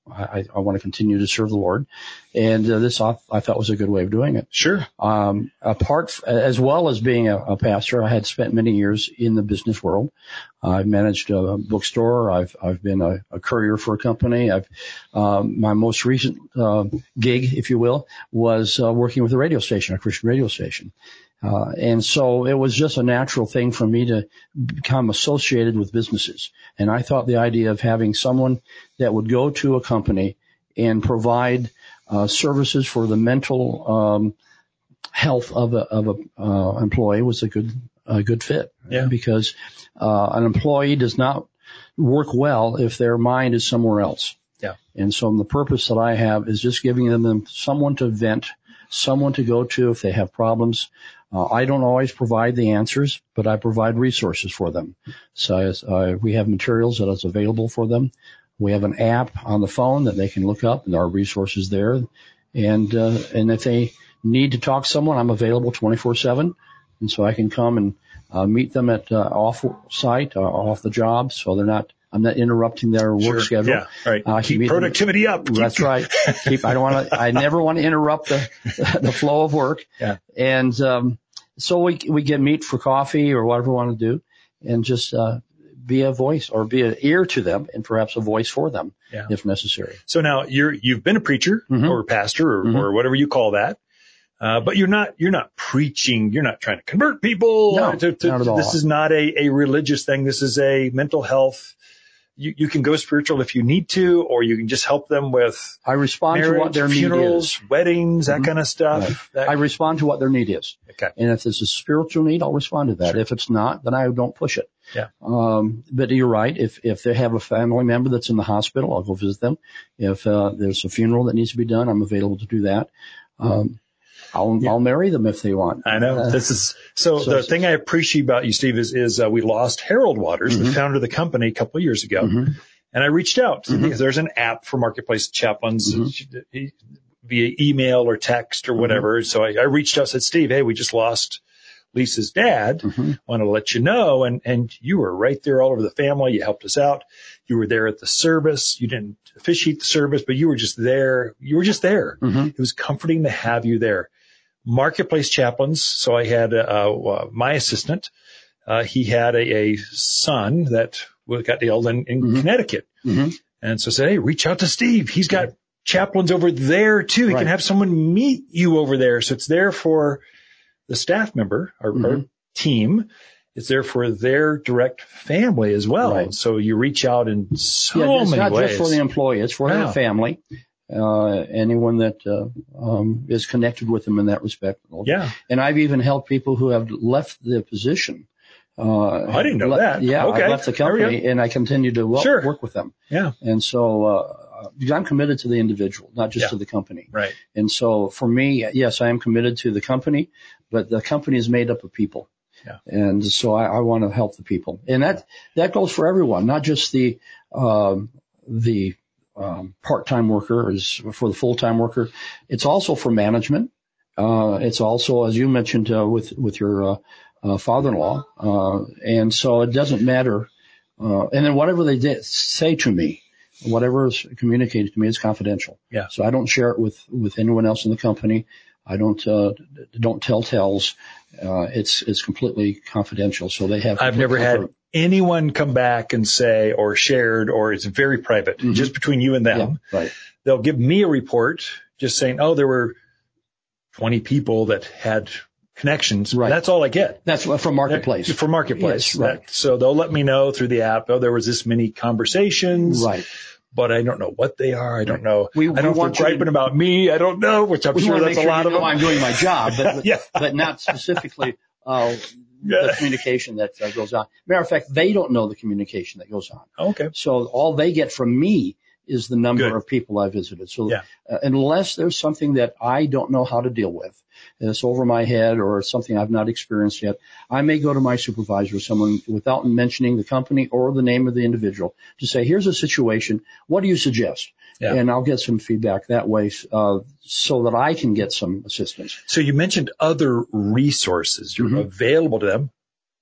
I, I want to continue to serve the Lord. And uh, this I, I thought was a good way of doing it. Sure. Um, apart, as well as being a, a pastor, I had spent many years in the business world. I've managed a bookstore. I've, I've been a, a courier for a company. I've, um, my most recent, uh, gig, if you will, was, uh, working with a radio station, a Christian radio station. Uh, and so it was just a natural thing for me to become associated with businesses. And I thought the idea of having someone that would go to a company and provide uh, services for the mental um, health of a of a uh, employee was a good a good fit. Yeah. Because uh, an employee does not work well if their mind is somewhere else. Yeah. And so the purpose that I have is just giving them someone to vent, someone to go to if they have problems. Uh, I don't always provide the answers, but I provide resources for them. So uh, we have materials that is available for them. We have an app on the phone that they can look up, and there are resources there. And uh, and if they need to talk to someone, I'm available twenty-four seven, and so I can come and uh, meet them at uh, off site, uh, off the job, so they're not. I'm not interrupting their work Sure. schedule. Yeah, right. Uh, Keep productivity them. up. That's Keep... right. Keep. I don't want to. I never want to interrupt the the flow of work. Yeah. And um, so we we get meet for coffee or whatever we want to do, and just uh, be a voice or be an ear to them, and perhaps a voice for them yeah. if necessary. So now you're you've been a preacher mm-hmm. or a pastor or, mm-hmm. or whatever you call that. Uh, but you're not, you're not preaching. You're not trying to convert people. No, to, to, not at all. This is not a, a religious thing. This is a mental health. You, you can go spiritual if you need to, or you can just help them with I respond marriage, to what their funerals, need is. weddings, mm-hmm. that kind of stuff. Right. That, I respond to what their need is. Okay. And if it's a spiritual need, I'll respond to that. Sure. If it's not, then I don't push it. Yeah. Um, but you're right. If, if they have a family member that's in the hospital, I'll go visit them. If, uh, there's a funeral that needs to be done, I'm available to do that. Um, I'll, yeah. I'll marry them if they want. I know. Uh, this is, so, so the so, thing I appreciate about you, Steve, is, is, uh, we lost Harold Waters, mm-hmm. the founder of the company, a couple of years ago. Mm-hmm. And I reached out mm-hmm. because there's an app for Marketplace Chaplains mm-hmm. via email or text or whatever. Mm-hmm. So I, I reached out and said, Steve, hey, we just lost Lisa's dad. Mm-hmm. I want to let you know. And, and you were right there all over the family. You helped us out. You were there at the service. You didn't officiate the service, but you were just there. You were just there. Mm-hmm. It was comforting to have you there. Marketplace Chaplains. So I had, uh, uh my assistant, uh, he had a, a son that got ill in, in mm-hmm. Connecticut. Mm-hmm. And so I said, hey, reach out to Steve. He's got chaplains over there too. He right. can have someone meet you over there. So it's there for the staff member, our, mm-hmm. our team. It's there for their direct family as well. Right. So you reach out in so yeah, it's many not ways. Just for the employee. It's for wow. their family. Uh, anyone that, uh, um, is connected with them in that respect. Yeah. And I've even helped people who have left the position. Uh, oh, I didn't know left, that. Yeah. Okay. I left the company and I continue to well, sure. work with them. Yeah. And so, uh, I'm committed to the individual, not just yeah. to the company. Right. And so for me, yes, I am committed to the company, but the company is made up of people. Yeah. And so I, I want to help the people. And that, that goes for everyone, not just the, um, the, Um, part-time worker is for the full-time worker. It's also for management. Uh, it's also, as you mentioned, uh, with, with your, uh, uh, father-in-law. Uh, and so it doesn't matter. Uh, and then whatever they did, say to me, whatever is communicated to me is confidential. Yeah. So I don't share it with, with anyone else in the company. I don't, uh, don't tell tales. Uh, it's, it's completely confidential. So they have, I've never comfort. had anyone come back and say or shared, or it's very private, mm-hmm. just between you and them. Yeah, right. They'll give me a report just saying, oh, there were twenty people that had connections. Right. That's all I get. That's from Marketplace. From Marketplace. Yes, right. That, so they'll let me know through the app, oh, there was this many conversations. Right. But I don't know what they are. I don't know. We, I don't know if they're griping to, about me. I don't know, which I'm sure that's a sure lot you of know them. I'm doing my job, but, yeah. but not specifically uh, the communication that uh, goes on. Matter of fact, they don't know the communication that goes on. Okay. So all they get from me is the number Good. of people I visited. So yeah. uh, unless there's something that I don't know how to deal with, and it's over my head or something I've not experienced yet, I may go to my supervisor or someone without mentioning the company or the name of the individual to say, here's a situation. What do you suggest? Yeah. And I'll get some feedback that way, uh, so that I can get some assistance. So you mentioned other resources. You're mm-hmm. available to them.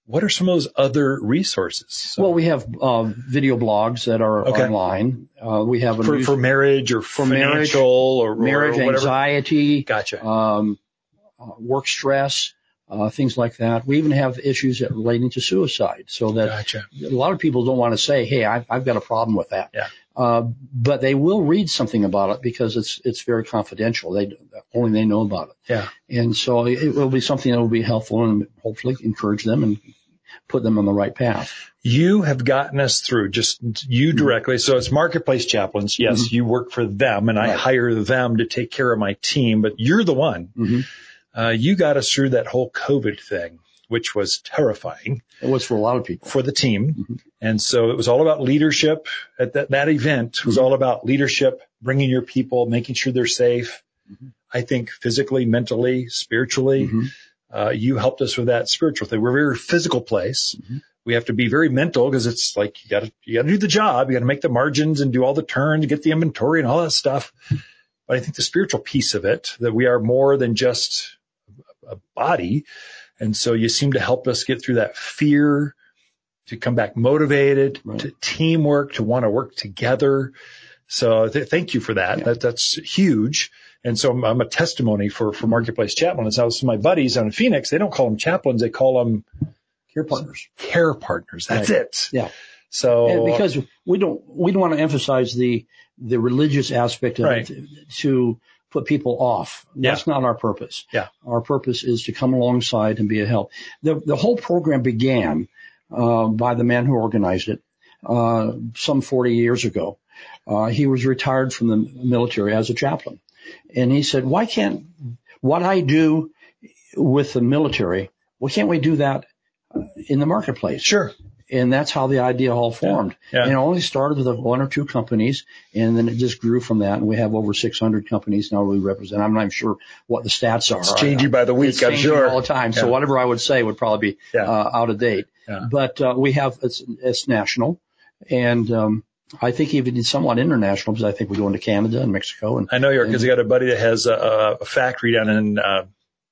what are some of those other resources? So, well, we have uh, video blogs that are okay. online. Uh, we have a for, news- for marriage or for financial marriage, or, or marriage whatever. anxiety. Gotcha. Um, uh, work stress. Uh, things like that. We even have issues that relating to suicide. So that gotcha. a lot of people don't want to say, hey, I've, I've got a problem with that. Yeah. Uh, but they will read something about it because it's, it's very confidential. They, only they know about it. Yeah. And so it will be something that will be helpful and hopefully encourage them and put them on the right path. You have gotten us through, just you directly. So it's Marketplace Chaplains. Yes, mm-hmm. you work for them and I right. hire them to take care of my team, but you're the one. Mm-hmm. Uh, you got us through that whole COVID thing, which was terrifying. It was for a lot of people. For the team. Mm-hmm. And so it was all about leadership. At that, that event was mm-hmm. all about leadership, bringing your people, making sure they're safe. Mm-hmm. I think physically, mentally, spiritually. Mm-hmm. Uh, you helped us with that spiritual thing. We're a very physical place. Mm-hmm. We have to be very mental because it's like you got to you got to do the job. You got to make the margins and do all the turns, get the inventory and all that stuff. But I think the spiritual piece of it, that we are more than just a body. And so you seem to help us get through that fear, to come back motivated, right. to teamwork, to want to work together. So th- thank you for that. Yeah. That that's huge. And so I'm, I'm a testimony for, for Marketplace Chaplains. Now, some of my buddies out in Phoenix, they don't call them chaplains. They call them care partners. Care partners. That's right. it. Yeah. So and because we don't, we don't want to emphasize the, the religious aspect of right. it to put people off. That's yeah. not our purpose. Yeah. Our purpose is to come alongside and be a help. The, the whole program began, uh, by the man who organized it, uh, some forty years ago. Uh, he was retired from the military as a chaplain. And he said, why can't what I do with the military, why can't we do that in the marketplace? Sure. And that's how the idea all formed. Yeah. Yeah. And it only started with one or two companies, and then it just grew from that. And we have over six hundred companies now we represent. I'm not even sure what the stats are. It's changing by the week, it's I'm sure. all the time. Yeah. So whatever I would say would probably be yeah. uh, out of date. Yeah. But uh, we have it's, it's national, and um, I think even somewhat international because I think we go into Canada and Mexico. And I know you're because you got a buddy that has a, a factory down in uh,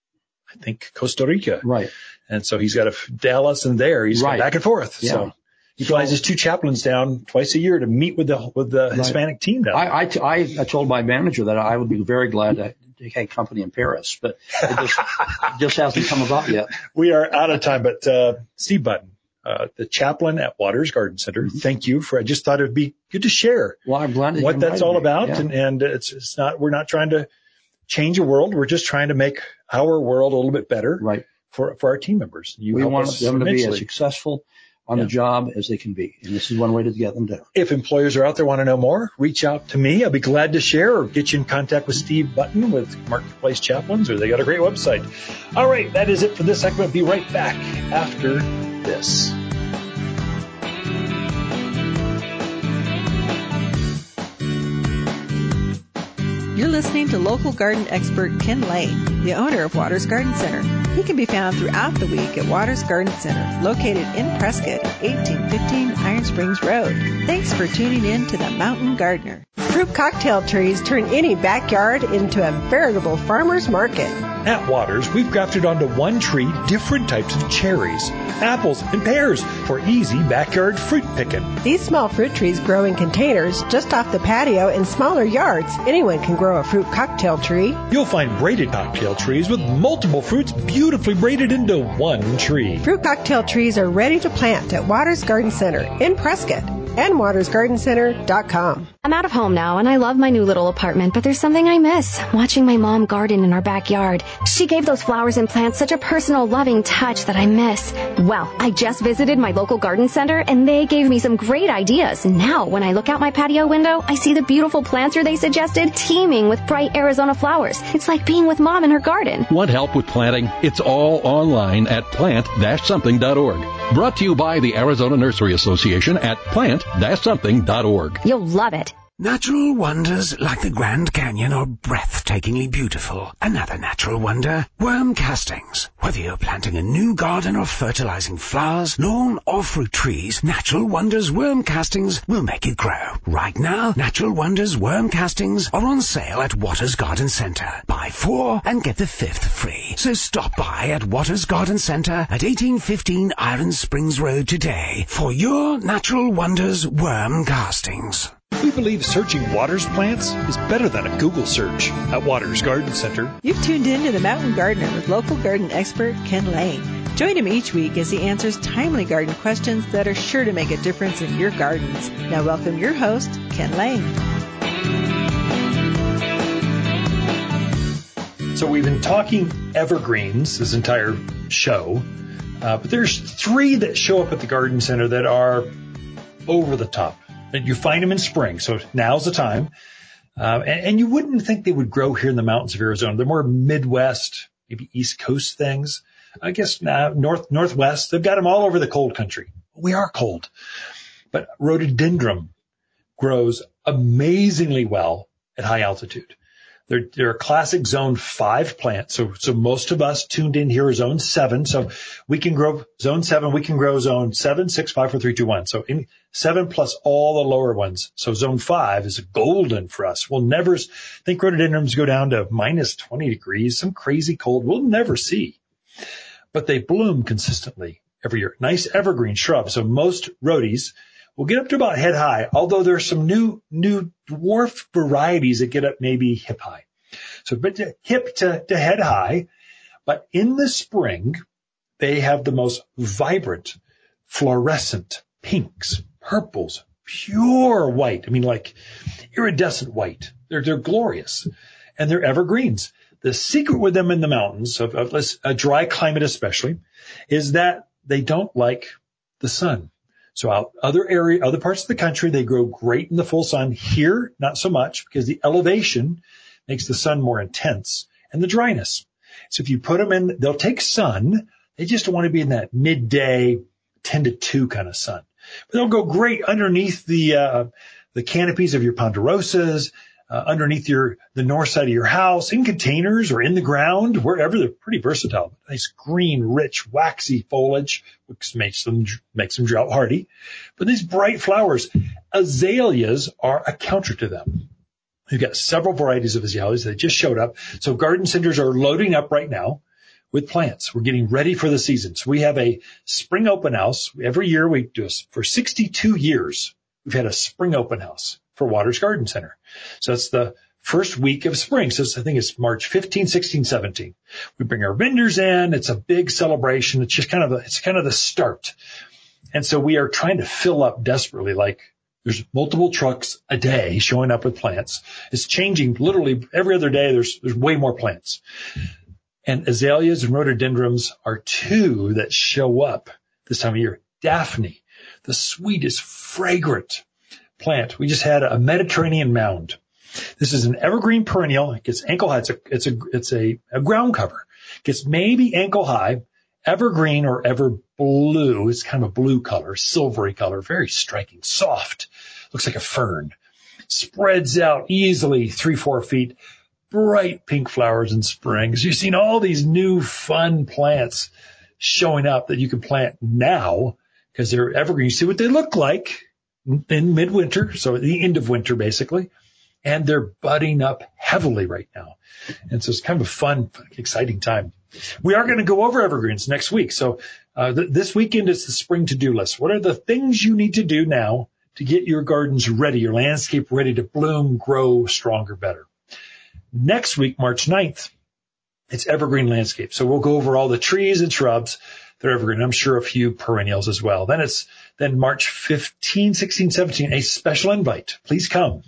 I think Costa Rica, right? And so he's got a Dallas and there he's right. back and forth. Yeah. So he flies his two chaplains down twice a year to meet with the with the right. Hispanic team down there. I, I, t- I, I told my manager that I would be very glad to take a company in Paris, but it just, it just hasn't come about yet. We are out of time, but uh, Steve Button, uh, the chaplain at Waters Garden Center, mm-hmm. thank you for. I just thought it'd be good to share. Well, I'm glad that what that's all me. about, yeah. and and it's it's not we're not trying to change the world. We're just trying to make our world a little bit better, right? For for our team members. You we want them to immensely. be as successful on yeah. the job as they can be. And this is one way to get them there. If employers are out there want to know more, reach out to me. I'll be glad to share or get you in contact with Steve Button with Marketplace Chaplains, or they got a great website. All right, that is it for this segment. Be right back after this. You're listening to local garden expert Ken Lane, the owner of Waters Garden Center. He can be found throughout the week at Waters Garden Center, located in Prescott at eighteen fifteen Iron Springs Road. Thanks for tuning in to The Mountain Gardener. Fruit cocktail trees turn any backyard into a veritable farmer's market. At Waters, we've grafted onto one tree different types of cherries, apples, and pears for easy backyard fruit picking. These small fruit trees grow in containers just off the patio in smaller yards. Anyone can grow a fruit cocktail tree. You'll find braided cocktail trees with multiple fruits beautifully braided into one tree. Fruit cocktail trees are ready to plant at Waters Garden Center in Prescott and waters garden center dot com. I'm out of home now, and I love my new little apartment, but there's something I miss, watching my mom garden in our backyard. She gave those flowers and plants such a personal, loving touch that I miss. Well, I just visited my local garden center, and they gave me some great ideas. Now, when I look out my patio window, I see the beautiful planter they suggested teeming with bright Arizona flowers. It's like being with Mom in her garden. Want help with planting? It's all online at plant dash something dot org. Brought to you by the Arizona Nursery Association at plant dash something dot org. You'll love it. Natural wonders like the Grand Canyon are breathtakingly beautiful. Another natural wonder, worm castings. Whether you're planting a new garden or fertilizing flowers, lawn or fruit trees, Natural Wonders worm castings will make it grow. Right now, Natural Wonders worm castings are on sale at Waters Garden Center. Buy four and get the fifth free. So stop by at Waters Garden Center at eighteen fifteen Iron Springs Road today for your Natural Wonders worm castings. We believe searching Waters plants is better than a Google search at Waters Garden Center. You've tuned in to The Mountain Gardener with local garden expert Ken Lane. Join him each week as he answers timely garden questions that are sure to make a difference in your gardens. Now welcome your host, Ken Lane. So we've been talking evergreens this entire show, uh, but there's three that show up at the garden center that are over the top. And you find them in spring, so now's the time. Uh, and, and you wouldn't think they would grow here in the mountains of Arizona. They're more Midwest, maybe East Coast things. I guess uh, north Northwest. They've got them all over the cold country. We are cold. But rhododendron grows amazingly well at high altitude. They're, they're a classic zone five plant. So, so most of us tuned in here are zone seven. So we can grow zone seven. We can grow zone seven, six, five, four, three, two, one. So in seven plus all the lower ones. So zone five is golden for us. We'll never think rhododendrons go down to minus twenty degrees, some crazy cold we'll never see, but they bloom consistently every year. Nice evergreen shrub. So most rhodies will get up to about head high, although there's some new, new dwarf varieties that get up maybe hip high. So but to, hip to, to head high, but in the spring, they have the most vibrant, fluorescent pinks, purples, pure white. I mean, like iridescent white. They're, they're glorious, and they're evergreens. The secret with them in the mountains of, of a dry climate, especially, is that they don't like the sun. So out other area, other parts of the country, they grow great in the full sun. Here, not so much, because the elevation makes the sun more intense and the dryness. So if you put them in, they'll take sun. They just don't want to be in that midday ten to two kind of sun. But they'll go great underneath the uh, the canopies of your ponderosas, uh, underneath your the north side of your house, in containers or in the ground, wherever. They're pretty versatile. Nice green, rich, waxy foliage, which makes them makes them drought hardy. But these bright flowers, azaleas are a counter to them. We've got several varieties of azaleas that just showed up. So garden centers are loading up right now with plants. We're getting ready for the season. So we have a spring open house. Every year we do this. For sixty-two years, we've had a spring open house for Waters Garden Center. So it's the first week of spring. So it's, I think it's March fifteenth, sixteenth, seventeenth. We bring our vendors in. It's a big celebration. It's just kind of a, it's kind of the start. And so we are trying to fill up desperately. Like there's multiple trucks a day showing up with plants. It's changing literally every other day. There's, there's way more plants. And azaleas and rhododendrons are two that show up this time of year. Daphne, the sweetest, fragrant plant. We just had a Mediterranean mound. This is an evergreen perennial. It gets ankle high. It's a, it's a, it's a, a ground cover. It gets maybe ankle high, evergreen or ever blue. It's kind of a blue color, silvery color, very striking, soft. Looks like a fern. Spreads out easily three, four feet. Bright pink flowers in spring. So you've seen all these new fun plants showing up that you can plant now because they're evergreen. You see what they look like in midwinter, so at the end of winter, basically. And they're budding up heavily right now. And so it's kind of a fun, exciting time. We are going to go over evergreens next week. So uh, th- this weekend is the spring to-do list. What are the things you need to do now to get your gardens ready, your landscape ready to bloom, grow stronger, better? Next week, March ninth, it's evergreen landscape. So we'll go over all the trees and shrubs that are evergreen. I'm sure a few perennials as well. Then it's then March fifteenth, sixteenth, seventeenth, a special invite. Please come.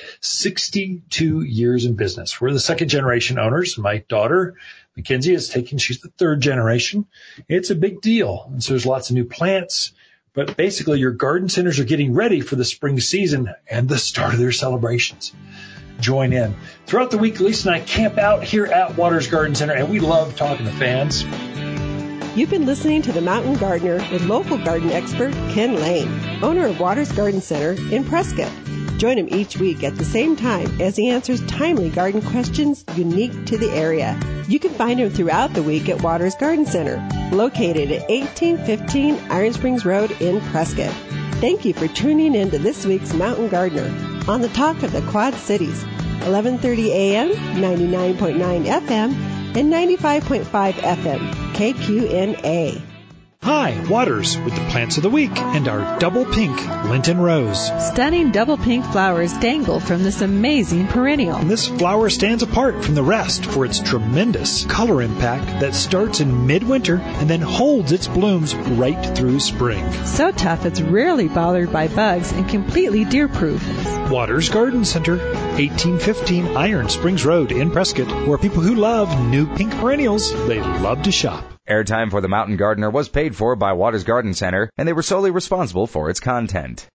sixty-two years in business. We're the second generation owners. My daughter, Mackenzie, is taking, she's the third generation. It's a big deal. And so there's lots of new plants. But basically, your garden centers are getting ready for the spring season and the start of their celebrations. Join in. Throughout the week, Lisa and I camp out here at Waters Garden Center, and we love talking to fans. You've been listening to The Mountain Gardener with local garden expert Ken Lane, owner of Waters Garden Center in Prescott. Join him each week at the same time as he answers timely garden questions unique to the area. You can find him throughout the week at Waters Garden Center, located at eighteen fifteen Iron Springs Road in Prescott. Thank you for tuning in to this week's Mountain Gardener on the Talk of the Quad Cities, eleven thirty a.m., ninety-nine point nine F M, and ninety-five point five F M, K Q N A. Hi, Waters with the plants of the week and our double pink Linton Rose. Stunning double pink flowers dangle from this amazing perennial. And this flower stands apart from the rest for its tremendous color impact that starts in midwinter and then holds its blooms right through spring. So tough it's rarely bothered by bugs and completely deer-proof. Waters Garden Center, eighteen fifteen Iron Springs Road in Prescott, where people who love new pink perennials, they love to shop. Airtime for the Mountain Gardener was paid for by Waters Garden Center, and they were solely responsible for its content.